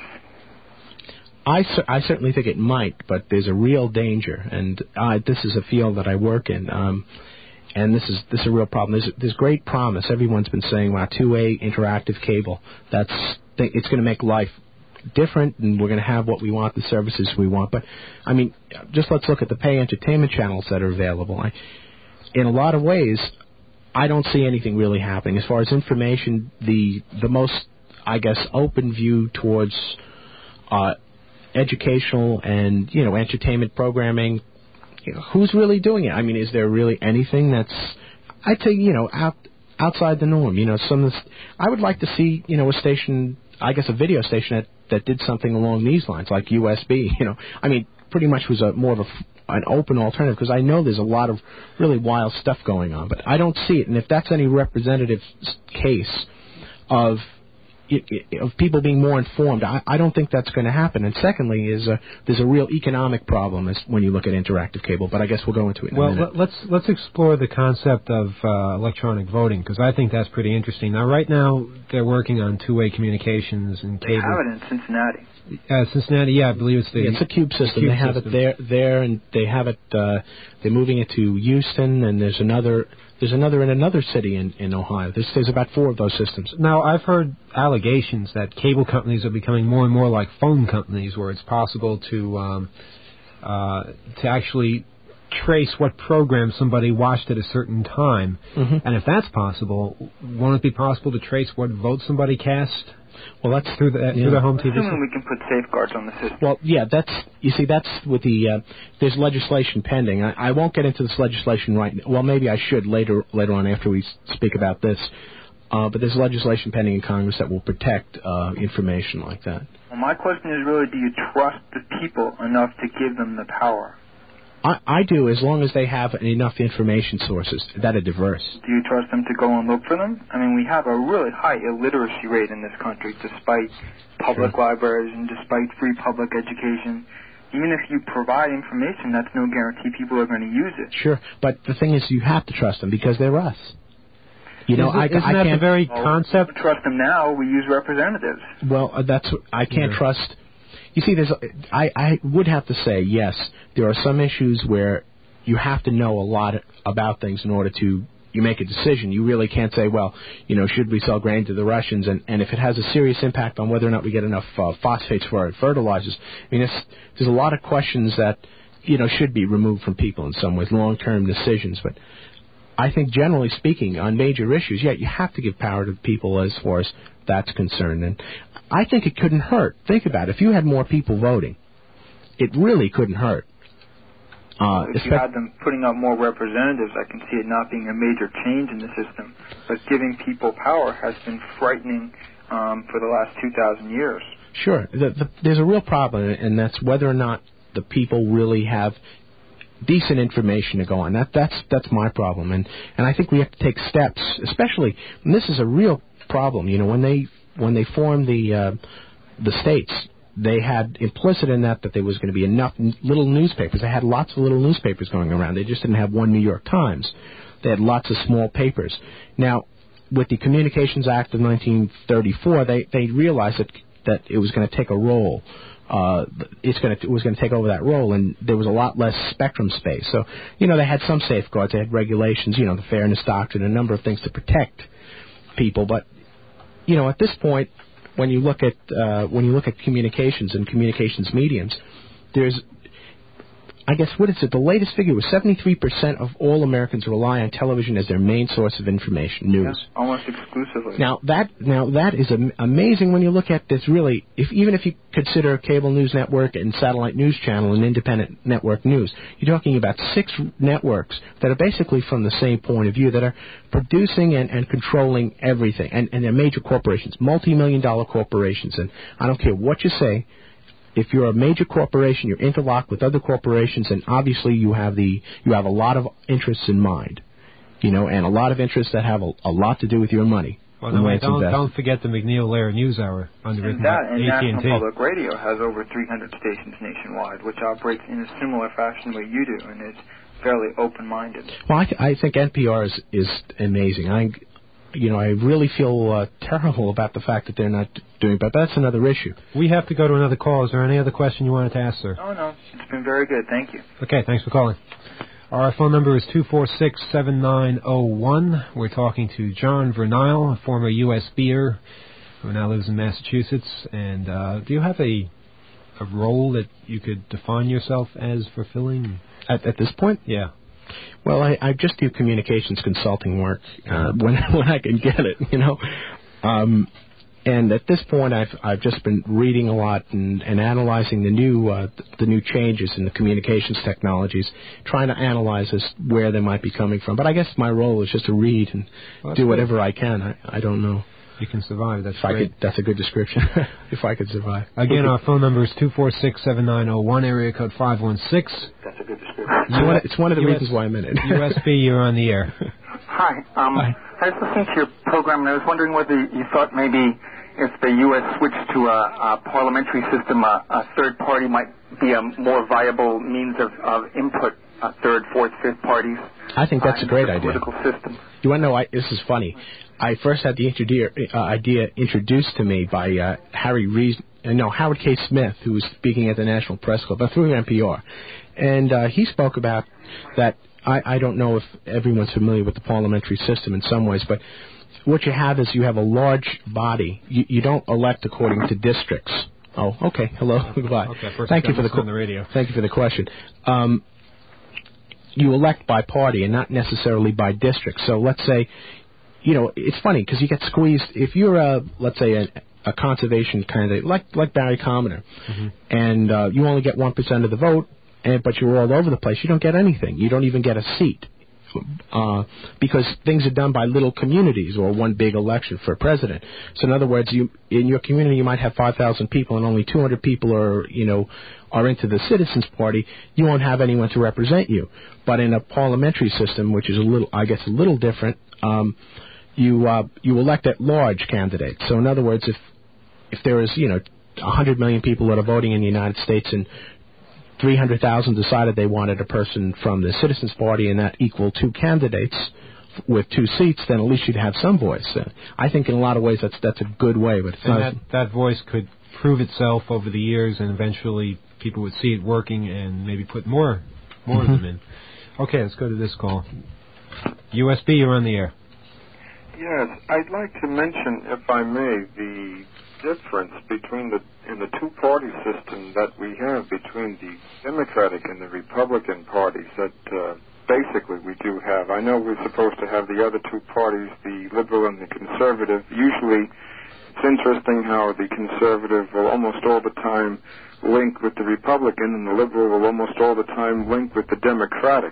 I, cer- I certainly think it might, but there's a real danger, and uh, this is a field that I work in, um, and this is this is a real problem. There's, there's great promise. Everyone's been saying, wow, two-way interactive cable, that's it's going to make life different, and we're going to have what we want, the services we want. But, I mean, just let's look at the pay entertainment channels that are available. I, in a lot of ways, I don't see anything really happening. As far as information, the the most, I guess, open view towards uh, educational and, you know, entertainment programming, you know, who's really doing it? I mean, is there really anything that's, I'd say, you know, out, outside the norm? You know, some of this, I would like to see, you know, a station, I guess a video station that, that did something along these lines, like U S B, you know. I mean, pretty much was a more of a, an open alternative, because I know there's a lot of really wild stuff going on, but I don't see it. And if that's any representative case of of people being more informed, I, I don't think that's going to happen. And secondly, is a, there's a real economic problem as when you look at interactive cable. But I guess we'll go into it in well, a minute. Well, let's let's explore the concept of uh, electronic voting, because I think that's pretty interesting. Now, right now, they're working on two-way communications and cable. They have it in Cincinnati. Uh, Cincinnati, yeah, I believe it's the... Yeah, it's a cube system. Cube they have system. it there, there, and they have it. Uh, they're moving it to Houston, and there's another. There's another in another city in, in Ohio. There's, there's about four of those systems. Now, I've heard allegations that cable companies are becoming more and more like phone companies, where it's possible to um, uh, to actually trace what program somebody watched at a certain time. Mm-hmm. And if that's possible, won't it be possible to trace what vote somebody cast? Well, that's through the yeah. through the home T V. Assuming we can put safeguards on the system. Well, yeah, that's you see, that's with the uh, there's legislation pending. I, I won't get into this legislation right now. Well, maybe I should later later on after we speak about this. Uh, but there's legislation pending in Congress that will protect uh, information like that. Well, my question is really, do you trust the people enough to give them the power? I, I do, as long as they have enough information sources that are diverse. Do you trust them to go and look for them? I mean, we have a really high illiteracy rate in this country, despite public Sure. libraries and despite free public education. Even if you provide information, that's no guarantee people are going to use it. Sure, but the thing is, you have to trust them because they're us. You know, isn't, I, isn't I that can't the very well, concept? We don't trust them now. We use representatives. Well, uh, that's I can't Yeah. trust. You see, there's I, I would have to say yes. There are some issues where you have to know a lot about things in order to you make a decision. You really can't say, well, you know, should we sell grain to the Russians? And, and if it has a serious impact on whether or not we get enough uh, phosphates for our fertilizers, I mean, it's, there's a lot of questions that, you know, should be removed from people in some ways, long-term decisions. But I think generally speaking, on major issues, yeah, you have to give power to people as far as that's concerned. And I think it couldn't hurt. Think about it. If you had more people voting, it really couldn't hurt. Uh, if you had them putting up more representatives, I can see it not being a major change in the system. But giving people power has been frightening um, for the last two thousand years. Sure. The, the, there's a real problem, and that's whether or not the people really have decent information to go on. That, that's that's my problem. And, and I think we have to take steps, especially, and this is a real problem. You know, when they when they formed the uh, the states, they had implicit in that that there was going to be enough n- little newspapers. They had lots of little newspapers going around. They just didn't have one New York Times. They had lots of small papers. Now, with the Communications Act of nineteen thirty-four, they, they realized that, that it was going to take a role. Uh, it's going to, it was going to take over that role, and there was a lot less spectrum space. So, you know, they had some safeguards. They had regulations, you know, the Fairness Doctrine, a number of things to protect people. But, you know, at this point, when you look at uh, when you look at communications and communications mediums, there's, I guess, what is it? The latest figure was seventy-three percent of all Americans rely on television as their main source of information, news. Yeah, almost exclusively. Now that now that is am- amazing when you look at this. Really, if even if you consider a cable news network and satellite news channel and independent network news, you're talking about six networks that are basically from the same point of view, that are producing and, and controlling everything, and, and they're major corporations, multi-million dollar corporations. And I don't care what you say. If you're a major corporation, you're interlocked with other corporations, and obviously you have the you have a lot of interests in mind, you know, and a lot of interests that have a, a lot to do with your money. Well, no, wait, don't don't forget the McNeil-Lehrer News Hour, underwritten and that, by and A T and T. National Public Radio has over three hundred stations nationwide, which operates in a similar fashion the way you do, and is fairly open-minded. Well, I, th- I think N P R is, is amazing. I, you know, I really feel uh, terrible about the fact that they're not doing, but that's another issue. We have to go to another call. Is there any other question you wanted to ask, sir? Oh, no. It's been very good. Thank you. Okay, thanks for calling. Our phone number is two four six, seven nine zero one. We're talking to John Vernile, a former U S Beer who now lives in Massachusetts. And uh, do you have a a role that you could define yourself as fulfilling? At, at this point? Yeah. Well, I, I just do communications consulting work uh, when when I can get it, you know. Um, and at this point, I've I've just been reading a lot and, and analyzing the new uh, the new changes in the communications technologies, trying to analyze this, where they might be coming from. But I guess my role is just to read and well, do whatever good. I can. I, I don't know. You can survive. That's if great. I could, that's a good description. If I could survive. Again, okay. Our phone number is two four six, seven nine zero one, area code five one six. That's a good description. U S, it's one of the U S, reasons why I'm in it. U S B, you're on the air. Hi. Um, Hi. I was listening to your program, and I was wondering whether you thought maybe if the U S switched to a, a parliamentary system, a, a third party might be a more viable means of, of input, uh, third, fourth, fifth parties. I think that's uh, a great the idea. Political system. You want to know? I, this is funny. I first had the uh, idea introduced to me by uh, Harry Rees, uh, no Howard K. Smith, who was speaking at the National Press Club, but through N P R, and uh, he spoke about that. I, I don't know if everyone's familiar with the parliamentary system in some ways, but what you have is you have a large body. You, you don't elect according to districts. Oh, okay. Hello. Goodbye. Okay, first Thank you for the, on the radio. Thank you for the question. Um, you elect by party and not necessarily by district. So let's say, you know, it's funny because you get squeezed. If you're a, let's say, a, a conservation candidate like like Barry Commoner, mm-hmm. and uh, you only get one percent of the vote, and but you're all over the place, you don't get anything. You don't even get a seat. Uh, because things are done by little communities or one big election for president. So in other words, you in your community you might have five thousand people and only two hundred people are, you know, are into the Citizens Party. You won't have anyone to represent you. But in a parliamentary system, which is a little, I guess, a little different, um, you uh, you elect at large candidates. So in other words, if if there is, you know, one hundred million people that are voting in the United States and three hundred thousand decided they wanted a person from the Citizens Party and that equal two candidates with two seats, then at least you'd have some voice. Uh, I think in a lot of ways that's that's a good way. But it's and not that, that voice could prove itself over the years, and eventually people would see it working and maybe put more more mm-hmm. of them in. Okay, let's go to this call. U S B, you're on the air. Yes, I'd like to mention, if I may, the difference between the in the two-party system that we have between the Democratic and the Republican parties that uh, basically we do have. I know we're supposed to have the other two parties, the liberal and the conservative. Usually it's interesting how the conservative will almost all the time link with the Republican and the liberal will almost all the time link with the Democratic.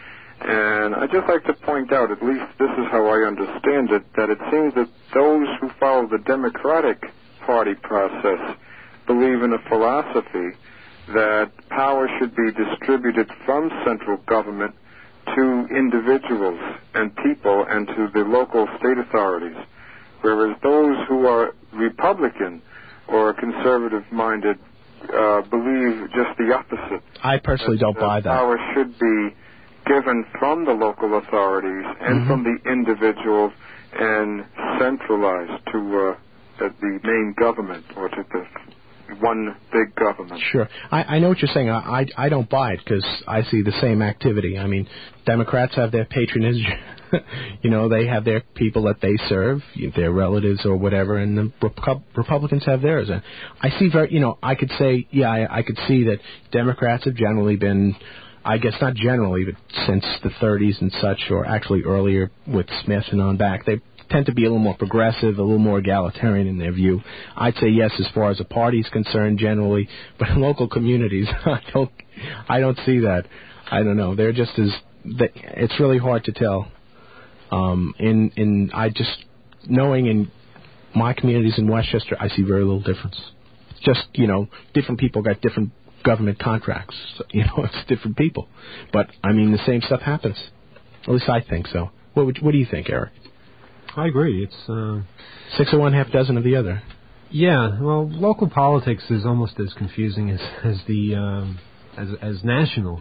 And I'd just like to point out, at least this is how I understand it, that it seems that those who follow the Democratic Party process believe in a philosophy that power should be distributed from central government to individuals and people and to the local state authorities, whereas those who are Republican or conservative-minded uh, believe just the opposite. I personally that, don't that buy that. Power should be given from the local authorities and mm-hmm. from the individuals and centralized to uh, the, the main government or to the one big government. Sure. I, I know what you're saying. I, I, I don't buy it because I see the same activity. I mean, Democrats have their patronage. You know, they have their people that they serve, their relatives or whatever, and the Repu- Republicans have theirs. And I see very, you know, I could say, yeah, I, I could see that Democrats have generally been, I guess not generally, but since the thirties and such, or actually earlier with Smith and on back, they tend to be a little more progressive, a little more egalitarian in their view. I'd say yes as far as the party is concerned generally, but in local communities, I don't, I don't see that. I don't know. They're just as, they, it's really hard to tell. Um, in, in, I just, knowing in my communities in Westchester, I see very little difference. Just, you know, different people got different government contracts. So, you know, it's different people. But, I mean, the same stuff happens. At least I think so. What would, what do you think, Eric? I agree. It's uh, six of one, half dozen of the other. Yeah. Well, local politics is almost as confusing as as the um, as as national,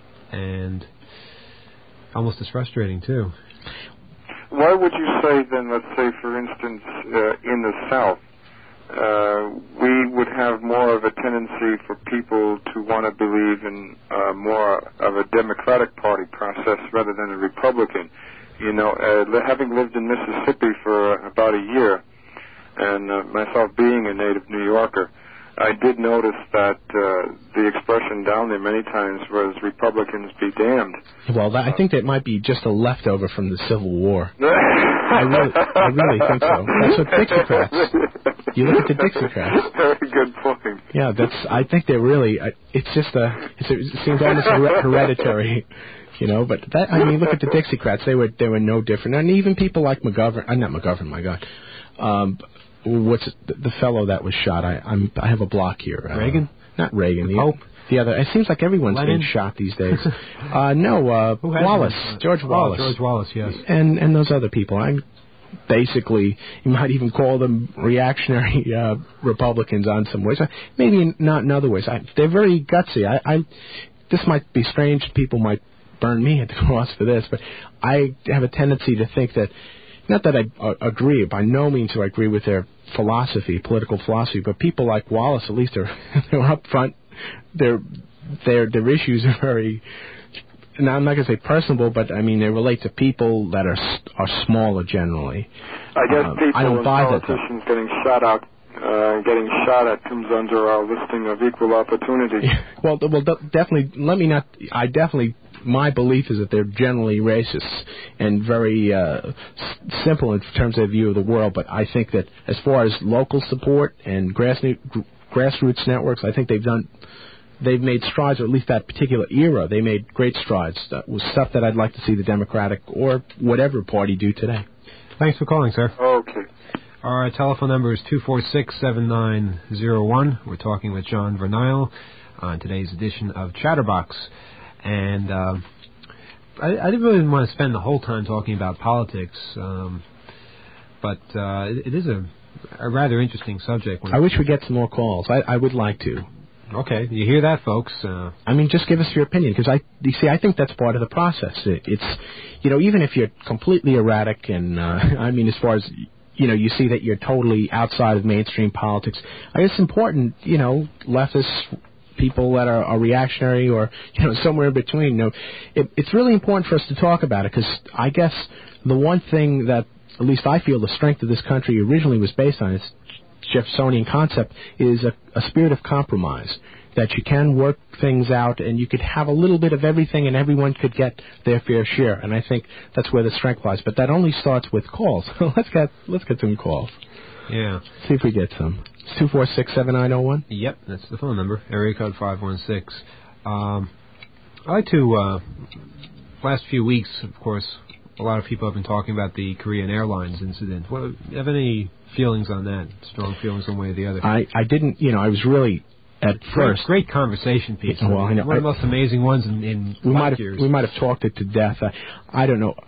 and almost as frustrating too. Why would you say then? Let's say, for instance, uh, in the South, uh, we would have more of a tendency for people to want to believe in uh, more of a Democratic Party process rather than a Republican. You know, uh, having lived in Mississippi for uh, about a year, and uh, myself being a native New Yorker, I did notice that uh, the expression down there many times was "Republicans be damned." Well, that, I think that might be just a leftover from the Civil War. I really, I really think so. That's what Dixiecrats. You look at the Dixiecrats. Very good point. Yeah, that's. I think they're really. It's just a. It's a it seems almost hereditary. You know, but that, I mean, look at the Dixiecrats. They were they were no different. And even people like McGovern, uh, not McGovern, my God. Um, what's it, the, the fellow that was shot? I I'm, I have a block here. Uh, Reagan? Not Reagan. The the, Pope? The other. It seems like everyone's Lenin? being shot these days. uh, no, uh, Wallace. Been? George Wallace. Oh, George Wallace, yes. And and those other people. I'm basically, you might even call them reactionary uh, Republicans on some ways. Maybe not in other ways. I, they're very gutsy. I, I this might be strange. People might burn me at the cross for this, but I have a tendency to think that, not that I uh, agree, by no means do I agree with their philosophy, political philosophy, but people like Wallace, at least they're they're up front. Their their their issues are very. Now I'm not going to say personable, but I mean they relate to people that are are smaller generally. I guess um, people I don't and buy politicians getting shot out. Uh, getting shot at comes under our listing of equal opportunity. well, well, definitely. Let me not. I definitely. My belief is that they're generally racist and very uh, s- simple in terms of their view of the world. But I think that as far as local support and grassroots, grassroots networks, I think they've done. They've made strides, or at least that particular era, they made great strides. That was stuff that I'd like to see the Democratic or whatever party do today. Thanks for calling, sir. Okay. Our telephone number is two four six, seven nine zero one. We're talking with John Vernile on today's edition of Chatterbox. And uh, I, I didn't really want to spend the whole time talking about politics, um, but uh, it, it is a, a rather interesting subject. I wish we'd get some more calls. I, I would like to. Okay, you hear that, folks? Uh, I mean, just give us your opinion, because I, you see, I think that's part of the process. It, it's, you know, even if you're completely erratic, and uh, I mean, as far as you know, you see that you're totally outside of mainstream politics. I guess it's important, you know, leftists, people that are, are reactionary or, you know, somewhere in between. You know, it, it's really important for us to talk about it because I guess the one thing that, at least I feel, the strength of this country originally was based on, its Jeffersonian concept, is a, a spirit of compromise, that you can work things out and you could have a little bit of everything and everyone could get their fair share. And I think that's where the strength lies. But that only starts with calls. let's get let's get some calls. Yeah. See if we get some. It's two four six, seven nine zero one. Yep, that's the phone number. Area code five one six. Um, I'd like to, uh, last few weeks, of course, a lot of people have been talking about the Korean Airlines incident. What, do you have any feelings on that? Strong feelings one way or the other? I, I didn't, you know, I was really, at great, first... Great conversation piece. Well, I know. One of the most amazing ones in, in we might five have, years. We might have talked it to death. I, I don't know.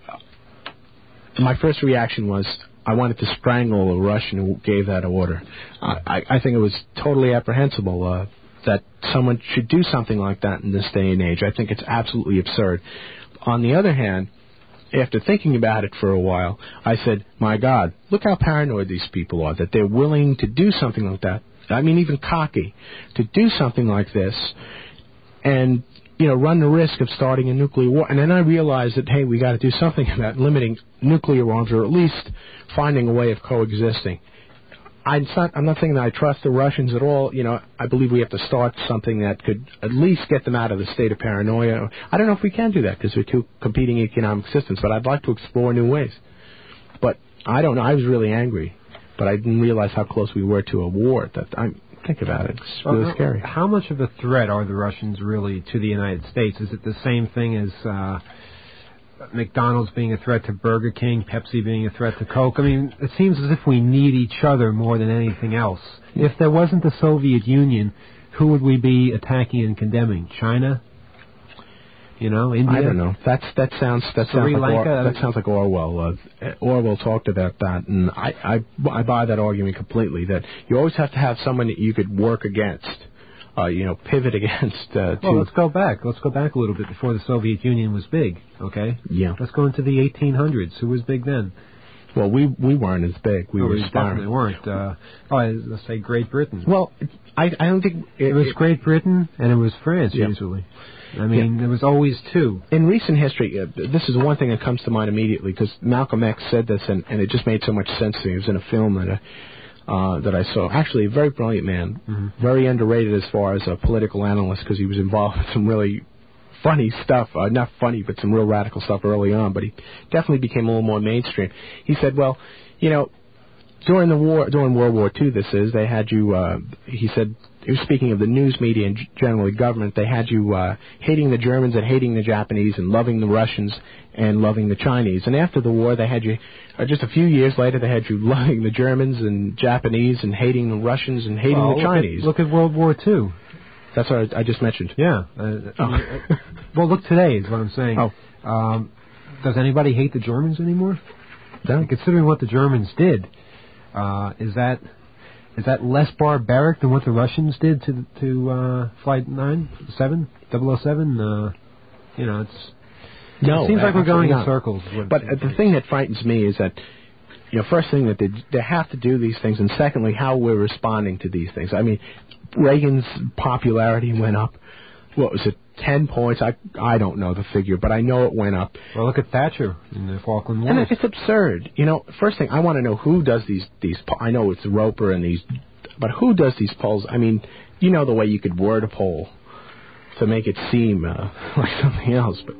My first reaction was I wanted to strangle a Russian who gave that order. I, I, I think it was totally apprehensible uh, that someone should do something like that in this day and age. I think it's absolutely absurd. On the other hand, after thinking about it for a while, I said, my God, look how paranoid these people are, that they're willing to do something like that. I mean, even cocky, to do something like this and, you know, run the risk of starting a nuclear war. And then I realized that, hey, we got to do something about limiting nuclear arms or at least finding a way of coexisting. I'm not, I'm not saying that I trust the Russians at all. You know, I believe we have to start something that could at least get them out of the state of paranoia. I don't know if we can do that because we're two competing economic systems, but I'd like to explore new ways. But I don't know. I was really angry, but I didn't realize how close we were to a war. That I think about it. It's really well, scary. How much of a threat are the Russians really to the United States? Is it the same thing as uh, McDonald's being a threat to Burger King, Pepsi being a threat to Coke? I mean, it seems as if we need each other more than anything else. If there wasn't the Soviet Union, who would we be attacking and condemning? China? You know, India? I don't know. That's that sounds that sounds Sri like Lanka? Or, that sounds like Orwell. Uh, Orwell talked about that, and I, I I buy that argument completely. That you always have to have someone that you could work against. Uh, you know, pivot against. Uh, well, to let's go back. Let's go back a little bit before the Soviet Union was big. Okay. Yeah. Let's go into the eighteen hundreds. Who was big then? Well, we we weren't as big. We no, were we aspiring. definitely weren't. Uh, oh, let's say Great Britain. Well, I I don't think it, it was it, Great Britain and it was France yeah. usually. I mean, yeah. there was always two. In recent history, uh, this is one thing that comes to mind immediately because Malcolm X said this, and, and it just made so much sense to me. It was in a film that I, uh, that I saw. Actually, a very brilliant man, mm-hmm. very underrated as far as a political analyst because he was involved with some really funny stuff. Uh, not funny, but some real radical stuff early on. But he definitely became a little more mainstream. He said, well, you know, during the war, during World War Two, this is, they had you, uh, he said, he was speaking of the news media and generally government, they had you uh, hating the Germans and hating the Japanese and loving the Russians and loving the Chinese. And after the war, they had you, uh, just a few years later, they had you loving the Germans and Japanese and hating the Russians and hating well, the Chinese. Look at, look at World War Two. That's what I, I just mentioned. Yeah. Uh, oh. I mean, uh, well, look today is what I'm saying. Oh. Um, does anybody hate the Germans anymore? No. And considering what the Germans did, uh, is that... Is that less barbaric than what the Russians did to to uh, Flight nine, seven, double oh seven? Uh, you know, it's no, it seems like we're going not. in circles. But uh, the thing that frightens me is that, you know, first thing that they they have to do these things, and secondly, how we're responding to these things. I mean, Reagan's popularity went up. What was it? Ten points. I I don't know the figure, but I know it went up. Well, look at Thatcher in the Falkland War. And it's absurd. You know, first thing I want to know who does these these. I know it's Roper and these, but who does these polls? I mean, you know the way you could word a poll to make it seem uh, like something else. But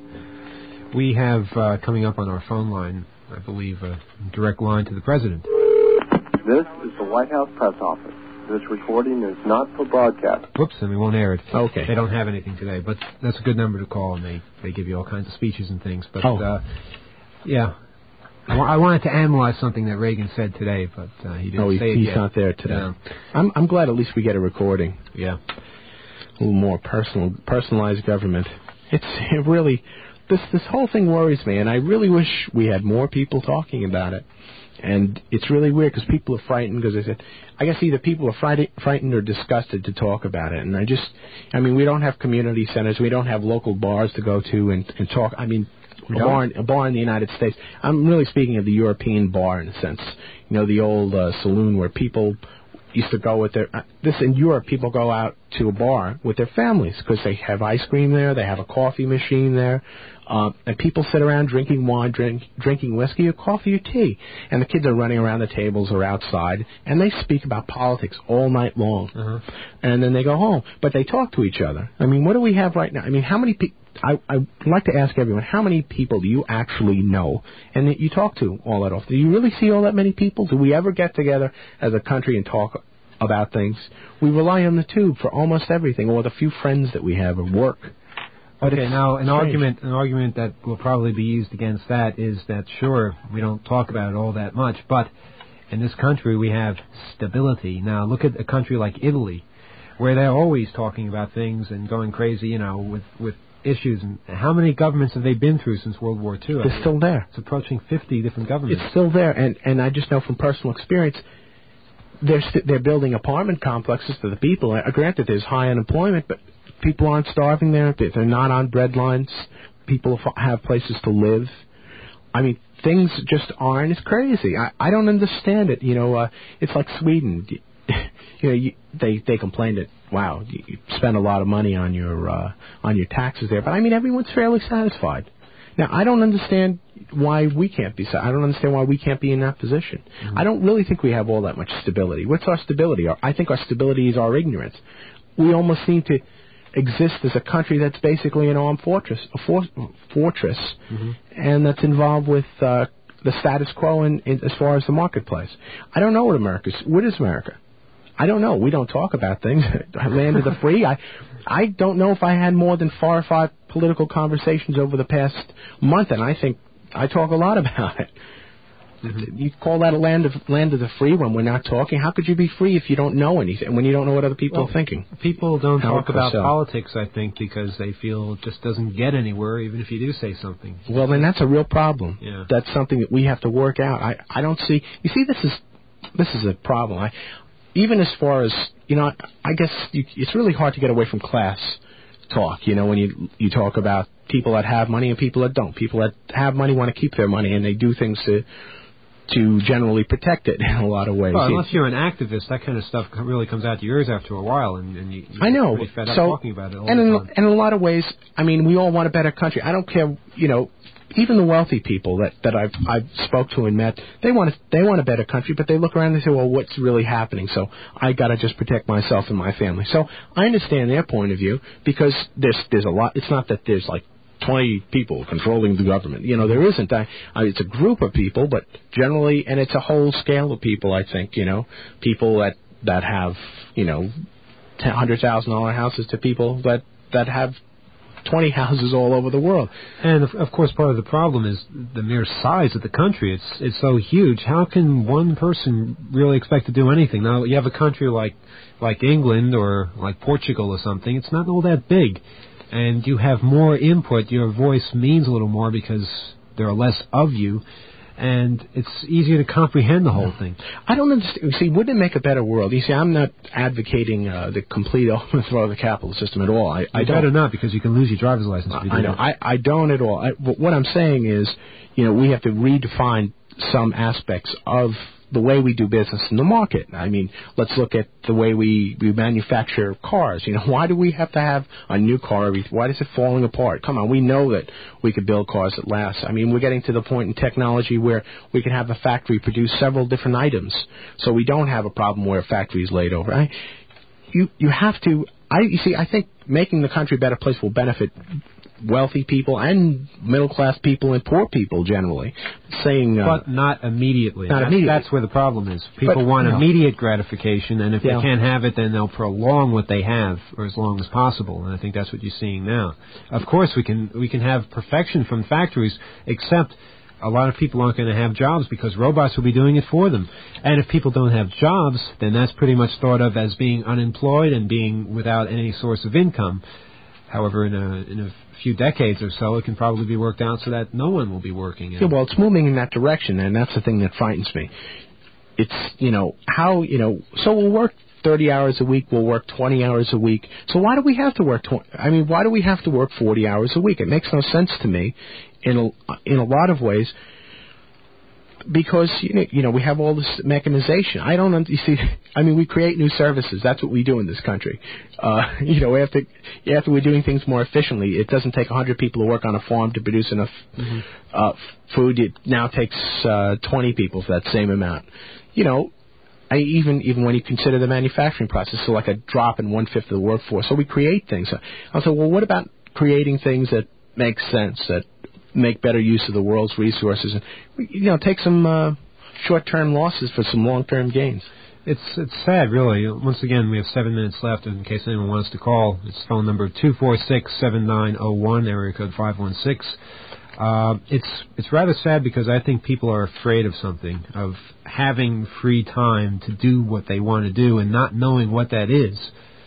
we have uh, coming up on our phone line, I believe, a direct line to the president. This is the White House press office. This recording is not for broadcast. Whoops, and we won't air it. Okay. They don't have anything today, but that's a good number to call, and they, they give you all kinds of speeches and things. But, oh. uh, yeah. I, I wanted to analyze something that Reagan said today, but uh, he didn't oh, he, say it he's yet. not there today. Yeah. I'm I'm glad at least we get a recording. Yeah. A little more personal, personalized government. It's it really, this this whole thing worries me, and I really wish we had more people talking about it. And it's really weird because people are frightened because they said, I guess either people are frightened, frightened or disgusted to talk about it. And I just, I mean, we don't have community centers. We don't have local bars to go to and, and talk. I mean, a bar, in, a bar in the United States. I'm really speaking of the European bar in a sense. You know, the old uh, saloon where people used to go with their uh, this in Europe. People go out to a bar with their families because they have ice cream there, they have a coffee machine there, uh, and people sit around drinking wine, drink, drinking whiskey or coffee or tea, and the kids are running around the tables or outside, and they speak about politics all night long, uh-huh. and then they go home. But they talk to each other. I mean, what do we have right now? I mean, how many people? I, I'd like to ask everyone, how many people do you actually know and that you talk to all that often? Do you really see all that many people? Do we ever get together as a country and talk about things? We rely on the tube for almost everything, or the few friends that we have at work. But okay, now an strange. argument an argument that will probably be used against that is that, sure, we don't talk about it all that much, but in this country we have stability. Now look at a country like Italy, where they're always talking about things and going crazy, you know, with, with issues. And how many governments have they been through since World War Two? They're still there. It's approaching fifty different governments. It's still there, and and I just know from personal experience, they're st- they're building apartment complexes for the people. Uh, granted, there's high unemployment, but people aren't starving there. They're not on bread lines. People have places to live. I mean, things just aren't. It's crazy. I I don't understand it. You know, uh, it's like Sweden. You know, you, they they complain that, wow, you, you spend a lot of money on your uh, on your taxes there, but I mean everyone's fairly satisfied. Now I don't understand why we can't be. I don't understand why we can't be in that position. Mm-hmm. I don't really think we have all that much stability. What's our stability? I think our stability is our ignorance. We almost seem to exist as a country that's basically an armed fortress, a for, fortress, mm-hmm. and that's involved with uh, the status quo in, in, as far as the marketplace. I don't know what America's. What is America? I don't know. We don't talk about things. Land of the free. I, I don't know if I had more than four or five political conversations over the past month, and I think I talk a lot about it. Mm-hmm. You call that a land of land of the free when we're not talking? How could you be free if you don't know anything, when you don't know what other people well, are thinking? People don't How talk about politics, I think, because they feel it just doesn't get anywhere, even if you do say something. Well, then that's a real problem. Yeah. That's something that we have to work out. I, I don't see. You see, this is this is a problem. I. Even as far as, you know, I guess you, it's really hard to get away from class talk, you know, when you you talk about people that have money and people that don't. People that have money want to keep their money, and they do things to to generally protect it in a lot of ways. Well, unless you're an activist, that kind of stuff really comes out to your ears after a while, and, and you, I know. Pretty fed up so, talking about it all and the in, time. and in a lot of ways, I mean, we all want a better country. I don't care, you know, even the wealthy people that, that I've I've spoke to and met, they want a, they want a better country, but they look around and they say, well, what's really happening? So I got to just protect myself and my family. So I understand their point of view, because there's there's a lot. It's not that there's like twenty people controlling the government. You know, there isn't. I, I, it's a group of people, but generally, and it's a whole scale of people, I think, you know, people that, that have, you know, one hundred thousand dollars houses to people that, that have twenty houses all over the world. And, of, of course, part of the problem is the mere size of the country. It's it's so huge. How can one person really expect to do anything? Now, you have a country like like England or like Portugal or something. It's not all that big. And you have more input. Your voice means a little more because there are less of you. And it's easier to comprehend the whole thing. I don't understand. See, wouldn't it make a better world? You see, I'm not advocating uh, the complete overthrow of the capitalist system at all. I, I you don't. better not, because you can lose your driver's license. If you do I know. that. I, I don't at all. I, what I'm saying is, you know, we have to redefine some aspects of the way we do business in the market. I mean, let's look at the way we, we manufacture cars. You know, why do we have to have a new car? Why is it falling apart? Come on, we know that we could build cars that last. I mean, we're getting to the point in technology where we can have a factory produce several different items, so we don't have a problem where a factory is laid over. I, you you have to. I you see. I think making the country a better place will benefit wealthy people and middle-class people and poor people generally. Saying, uh, but not immediately. Not that's, immediately. That's where the problem is. People but, want no. immediate gratification, and if yeah. they can't have it, then they'll prolong what they have for as long as possible. And I think that's what you're seeing now. Of course, we can we can have perfection from factories, except a lot of people aren't going to have jobs because robots will be doing it for them. And if people don't have jobs, then that's pretty much thought of as being unemployed and being without any source of income. However, in a in a few decades or so, it can probably be worked out so that no one will be working. Yeah, well, it's moving in that direction, and that's the thing that frightens me. It's, you know, how, you know, so we'll work thirty hours a week, we'll work twenty hours a week. So why do we have to work twenty? I mean, why do we have to work forty hours a week? It makes no sense to me in a, in a lot of ways. because you know, you know we have all this mechanization. I don't un- you see. I mean, we create new services. That's what we do in this country. Uh, you know, after after we're doing things more efficiently, it doesn't take a hundred people to work on a farm to produce enough mm-hmm. uh, food. It now takes uh, twenty people for that same amount. You know, I, even even when you consider the manufacturing process, so like a drop in one fifth of the workforce. So we create things. I was like, well, what about creating things that make sense, that make better use of the world's resources, and you know, take some uh, short-term losses for some long-term gains. It's it's sad, really. Once again, we have seven minutes left, in case anyone wants to call. It's phone number two four six, seven nine zero one, area code five one six. Uh, it's it's rather sad because I think people are afraid of something, of having free time to do what they want to do and not knowing what that is.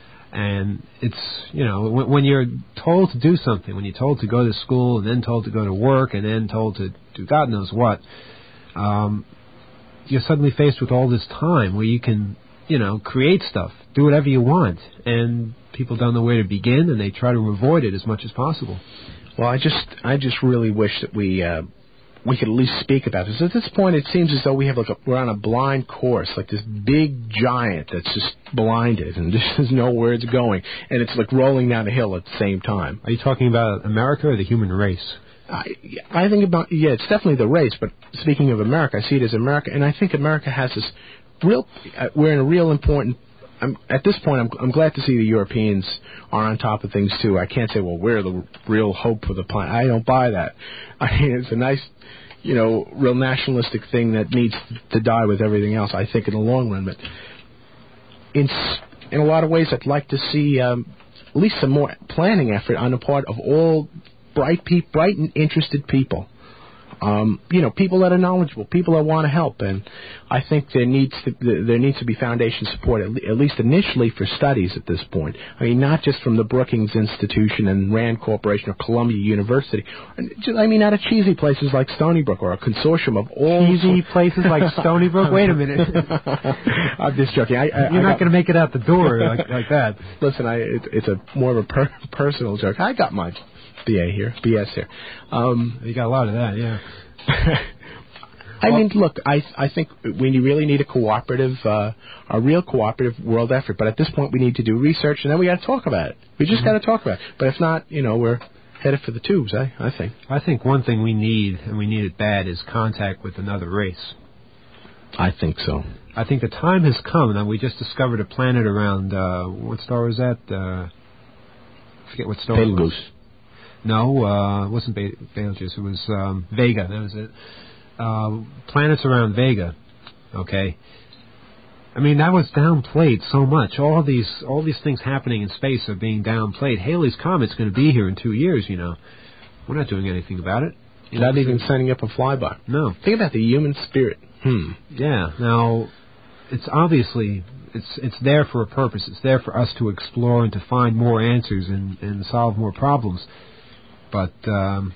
And it's, you know, when, when you're told to do something, when you're told to go to school and then told to go to work and then told to do God knows what, um, you're suddenly faced with all this time where you can, you know, create stuff, do whatever you want, and people don't know where to begin, and they try to avoid it as much as possible. Well, I just, I just really wish that we, uh, we could at least speak about this. At this point, it seems as though we have like a, we're on a blind course, like this big giant that's just blinded, and there's no where it's going, and it's like rolling down a hill at the same time. Are you talking about America or the human race? I, I think about, yeah, it's definitely the race, but speaking of America, I see it as America, and I think America has this real, uh, we're in a real important, I'm, at this point, I'm, I'm glad to see the Europeans are on top of things, too. I can't say, well, we're the real hope for the planet. I don't buy that. I mean, it's a nice, you know, real nationalistic thing that needs to die with everything else, I think, in the long run. But in, in a lot of ways, I'd like to see um, at least some more planning effort on the part of all bright, pe- bright and interested people. Um, you know, people that are knowledgeable, people that want to help, and I think there needs to there needs to be foundation support at, le- at least initially for studies at this point. I mean, not just from the Brookings Institution and Rand Corporation or Columbia University. I mean, out of cheesy places like Stony Brook or a consortium of all cheesy places like Stony Brook. Wait a minute, I'm just joking. I, I, You're I not got, going to make it out the door like, like that. Listen, I, it, it's a more of a per- personal joke. I got my B A here, B S here. Um, you got a lot of that, yeah. I well, mean, look, I I think we really need a cooperative, uh, a real cooperative world effort. But at this point, we need to do research, and then we got to talk about it. We just mm-hmm. got to talk about it. But if not, you know, we're headed for the tubes. I I think. I think one thing we need, and we need it bad, is contact with another race. I think so. I think the time has come. Now, we just discovered a planet around uh, what star was that? Uh, I forget what star it was. No, uh, it wasn't Be- Betelgeuse. It was um, Vega. That was it. Uh, planets around Vega. Okay. I mean, that was downplayed so much. All these, all these things happening in space are being downplayed. Halley's Comet's going to be here in two years. You know, we're not doing anything about it. You not know, even sending up a flyby. No. Think about the human spirit. Hmm. Yeah. Now, it's obviously. It's it's there for a purpose. It's there for us to explore and to find more answers and, and solve more problems. But um,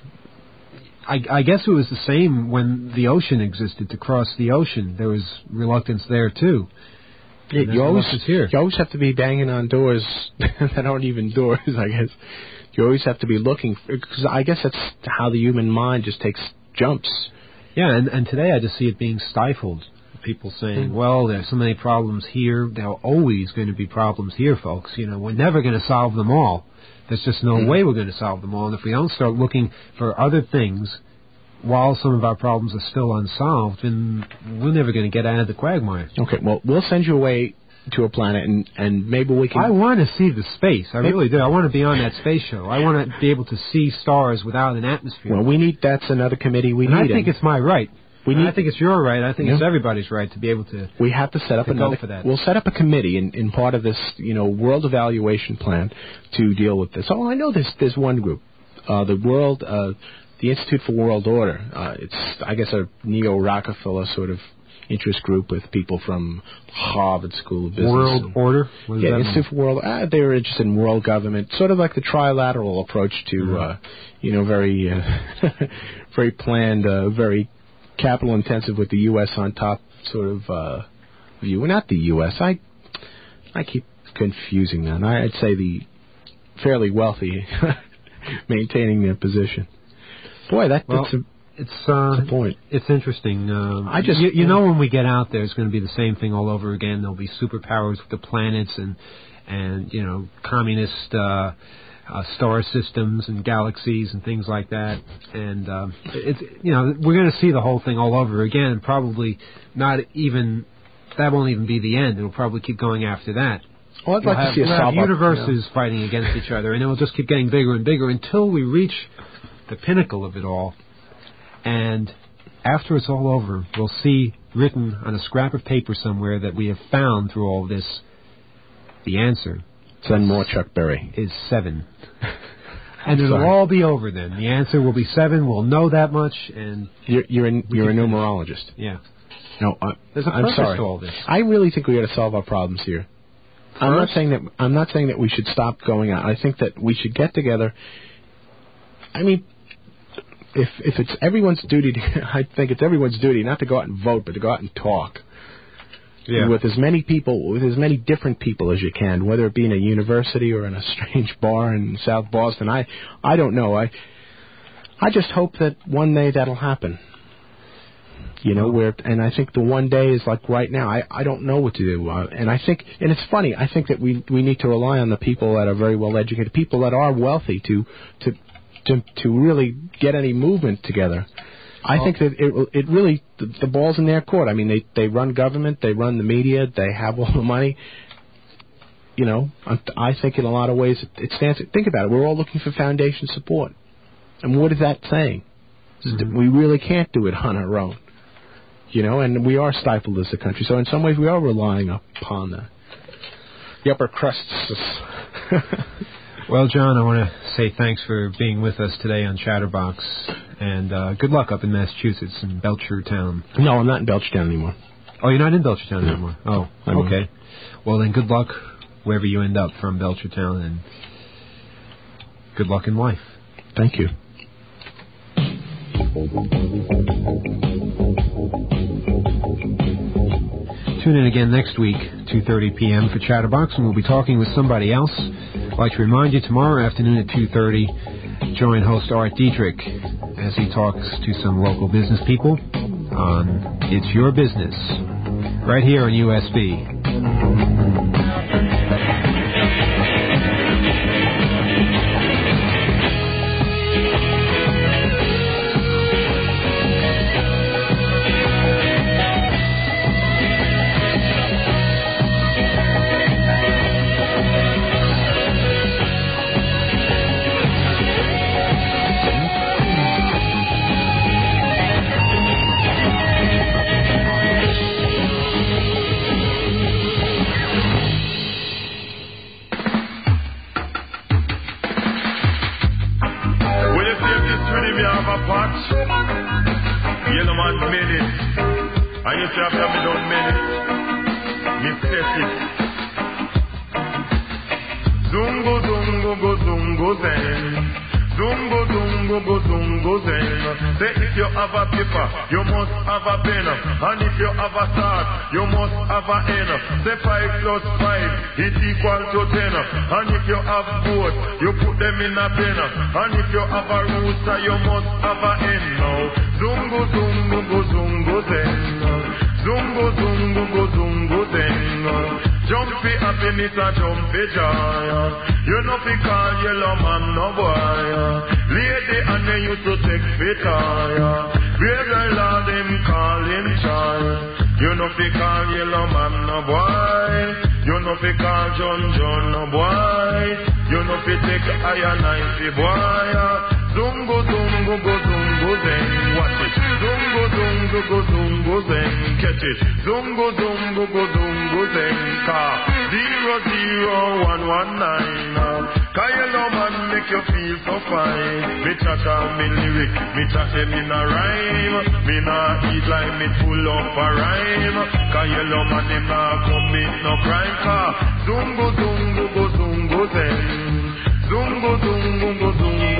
I, I guess it was the same when the ocean existed. To cross the ocean, there was reluctance there too. Yeah, you always here. You always have to be banging on doors that aren't even doors. I guess you always have to be looking, because I guess that's how the human mind just takes jumps. Yeah, and, and today I just see it being stifled. People saying, mm-hmm. well, there's so many problems here. There are always going to be problems here, folks. You know, we're never going to solve them all. There's just no mm-hmm. way we're going to solve them all. And if we don't start looking for other things while some of our problems are still unsolved, then we're never going to get out of the quagmire. Okay, well, we'll send you away to a planet, and, and maybe we can... I want to see the space. I really do. I want to be on that space show. I want to be able to see stars without an atmosphere. Well, we need... That's another committee we and need. I think it's my right. We need, I think it's your right. I think yeah. it's everybody's right to be able to. We have to set up to another. Go for that. We'll set up a committee in, in part of this, you know, world evaluation plan to deal with this. Oh, I know there's there's one group, uh, the World, uh, the Institute for World Order. Uh, it's I guess a neo Rockefeller sort of interest group with people from Harvard School of Business. World and, Order. What yeah, Institute for World. Uh, they were interested in world government, sort of like the trilateral approach to, mm-hmm. uh, you know, very, uh, very planned, uh, very capital intensive with the U S on top sort of uh, view. Well, not the U S. I I keep confusing them. I'd say the fairly wealthy maintaining their position. Boy, that, well, that's a It's uh, That's the point. It's interesting. Uh, I just, you, you know, when we get out there, it's going to be the same thing all over again. There'll be superpowers with the planets and and you know communist uh, uh, star systems and galaxies and things like that. And um, it's you know we're going to see the whole thing all over again. And probably not even that won't even be the end. It'll probably keep going after that. Well, I'd We'll like have, to see a we'll have solve up, universes you know. fighting against each other, and it will just keep getting bigger and bigger until we reach the pinnacle of it all. And after it's all over, we'll see written on a scrap of paper somewhere that we have found through all this, the answer. Send more Chuck Berry. Is seven. And it'll sorry. all be over then. The answer will be seven. We'll know that much. And You're, you're, an, you're a numerologist. Yeah. No, I, There's a I'm purpose sorry. to all this. I really think we got to solve our problems here. i I'm not First? saying that. I'm not saying that we should stop going out. I think that we should get together. I mean, if if it's everyone's duty, to, I think it's everyone's duty not to go out and vote, but to go out and talk. Yeah. With as many people, with as many different people as you can, whether it be in a university or in a strange bar in South Boston. I I don't know. I I just hope that one day that'll happen. You know, where, and I think the one day is like right now. I, I don't know what to do. Uh, and I think, and it's funny, I think that we we need to rely on the people that are very well educated, people that are wealthy to to to, to really get any movement together. I well, think that it it really, the, the ball's in their court. I mean, they, they run government, they run the media, they have all the money. You know, I think in a lot of ways it, it stands, think about it, we're all looking for foundation support. And what is that saying? Mm-hmm. We really can't do it on our own. You know, and we are stifled as a country. So in some ways we are relying upon the, the upper crusts. Well, John, I want to say thanks for being with us today on Chatterbox. And uh, good luck up in Massachusetts in Belchertown. No, I'm not in Belchertown anymore. Oh, you're not in Belchertown no. anymore? Oh, I'm okay. in. Well, then good luck wherever you end up from Belchertown. And good luck in life. Thank you. Tune in again next week, two thirty p.m. for Chatterbox, and we'll be talking with somebody else. I'd like to remind you, tomorrow afternoon at two thirty, join host Art Dietrich as he talks to some local business people on It's Your Business, right here on U S B. You must have a pen, and if you have a start, you must have a end. Say five plus five is equal to ten, and if you have both, you put them in a pen, and if you have a rooster, you must have a hen. Now, zungo zungo go zungo zen, zungo zungo go zungo zen. Jumpy happiness and jumpy joy. You know fi call yellow man no boy. Lady and they used to take fit higher. Where the Lord him call him child. You know fi call yellow man no boy. You know fi call John John no boy. You know fi take iron knife boy. Zungo zungo go zungo zen. Watch it. Zungo zungo go zungo zen. Catch it. Zungo zungo go zungo zen. Car zero zero one one nine. Cause yellow man make you feel so fine. Me chat on me lyric, me chat them in a rhyme. Me nah eat like me full up a rhyme. Cause yellow man him nah commit no crime. Cause zungo zungo go zungo zen. Zungo zungo go zungo zen.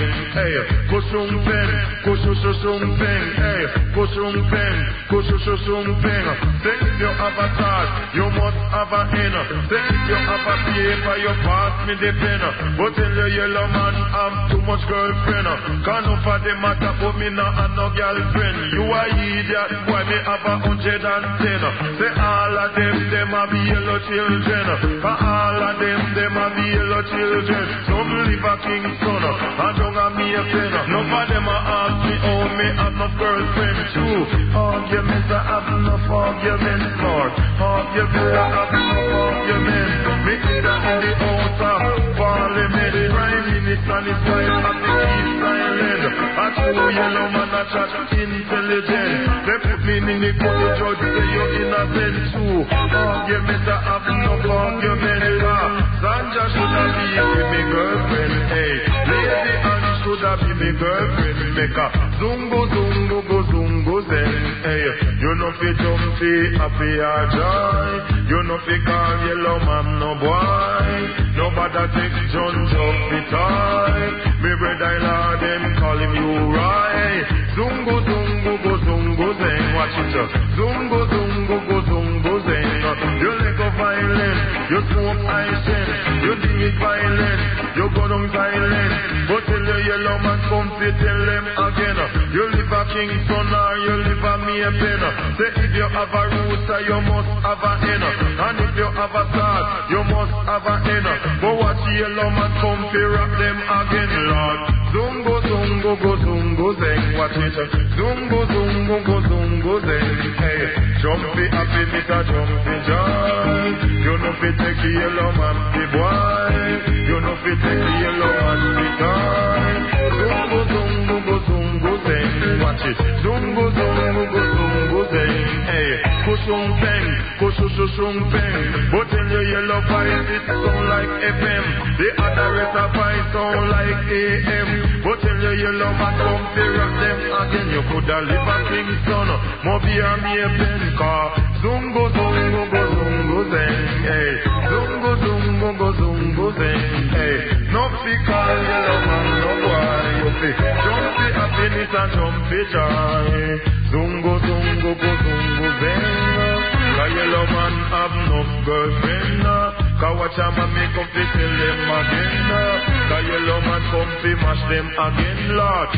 hey, kushum pen, kushushum pen, hey, kushum pen, kushushum pen. Say if you have a thought, you must have a end. Say if you have a paper, you pass me the pen. But tell your yellow man, I'm too much girlfriend. Can't no for the matter, but me not have no girlfriend. You a idiot, boy, me have a hundred and ten. Say all of them, them a be yellow children. For all of them, them a be yellow children. Some live a Kingston, and don't a me a pen. None of them a ask me, oh, me have no girlfriend. True, arguments I have enough arguments, Lord. Arguments I have enough arguments. Me in the in the house of Parliament, Prime Minister and his wife have to keep silent. A true yellow man a chat intelligent. They put me in the court, the judge say you're innocent too. Arguments I have enough arguments. Sandra should have been with me girlfriend, hey. Lady Anne should have been me girlfriend. Make a zungo zungo go zungo zen, hey. You know fi jumpy happy or joy. You know fi call yellow man no boy. Nobody take John jumpy toy. Me brother Lord them call him you right. Zungo zungo go zungo zen. Watch it up. Zungo zungo go zungo zen. You like a violent. You smoke ice and you need violence. You go down silent. But tell the yellow man come to tell them again. You live a Kingston or you live a Maypen. Say if you have a rooster you must have a hen. And if you have a start you must have a hen. But watch the yellow man come to rap them again, Lord. Zungo zungo go zungo zeng. Watch it. Zungo zungo go zungo zeng. Hey, jumpy happy Mister Jumpy Joy. You know fi take the yellow man the boy. You know fi take the yellow man the toy. Zungo zungo go zungo zeng. Watch it. Zungo zungo go zungo zeng. Hey, kushum pen, kushushum pen. But in your yellow voice it sound like F M. The other rest of voice sound like A M. But in your yellow man come to rock them again. You coulda live a Kingston, Moby or Maypen car. Zungo zungo go zungo zeng. Hey, zungo zungo go zungo zeng. Hey, no fi call yellow man no boy. You fi jumpy happiness and jumpy joy. Zungo zungo go zungo zeng. Cause yellow man have no girlfriend. Cause watch a man make up fi tell them again. Cause yellow man come fi mash them again, Lord.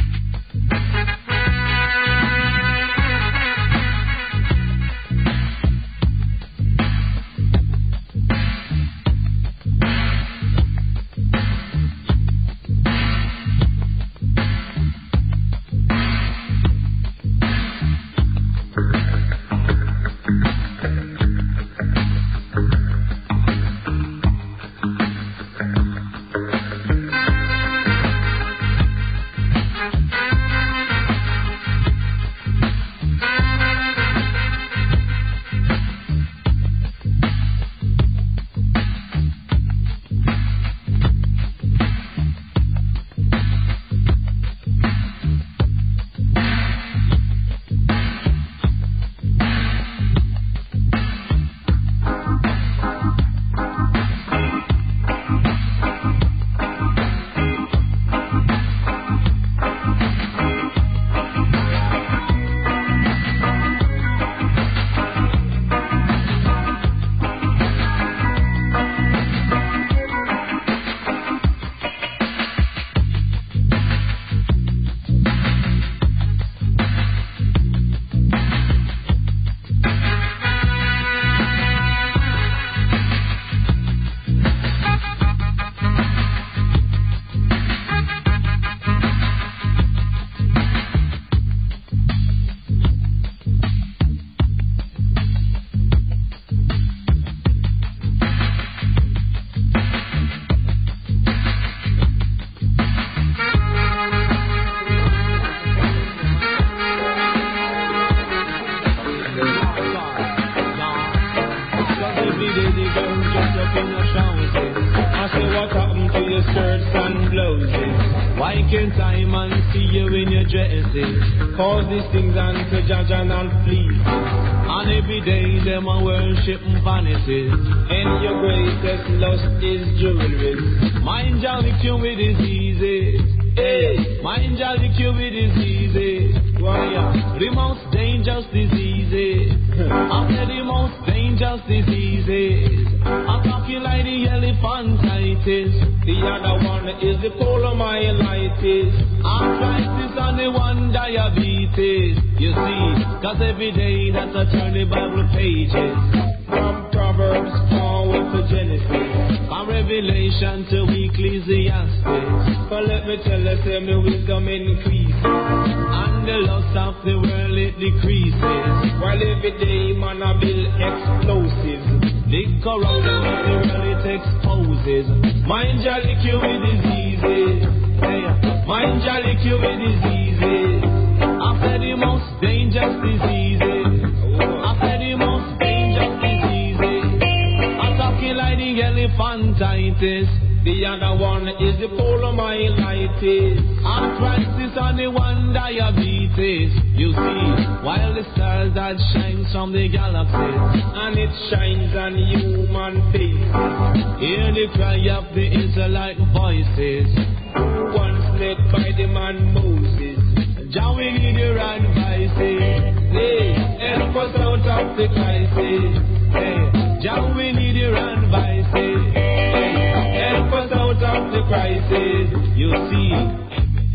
Why can't I man see you in your dresses? Cause these things unto judge and not please. And every day them a worship vanities. And your greatest lust is jewelry. Mind your lick with diseases. Hey, mind your lick with diseases. Warrior, the most dangerous diseases. After the most dangerous diseases. I'm talking like the elephantitis. The other one is the polymyelitis. Arthritis and the one diabetes. You see, cause every day that's a turn the Bible pages. From Proverbs forward to Genesis. From Revelation to Ecclesiastes. But let me tell you, say my wisdom increases. And the lust of the world it decreases. While every day man I build explosives. The corruption of the world it exposes. Mind your lick you with diseases. Hey, mind your lick you with diseases. After the most dangerous diseases. After the most dangerous diseases. I'm talking like the elephantitis. The other one is the polymyelitis. Arthritis and the one diabetes. You see, while the stars that shines from the galaxies, and it shines on human faces. Hear the cry of the Israelite voices, who once led by the man Moses. Jah we need your advices. Hey, help us out of the crisis. Hey, Jah we need your advices. Help us out of the crisis, you see.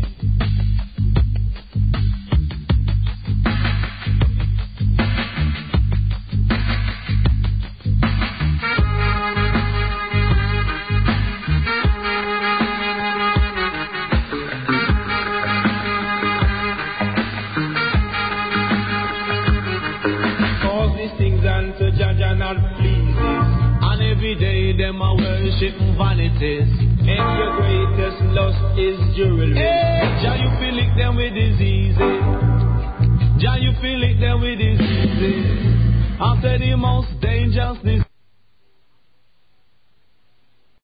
Cause these things unto judge and not pleases. And every day them a worship vanities. And your greatest lust is jewelry. Hey. Jah you feel it them with diseases. Jah you feel it them with diseases. After the most dangerous disease.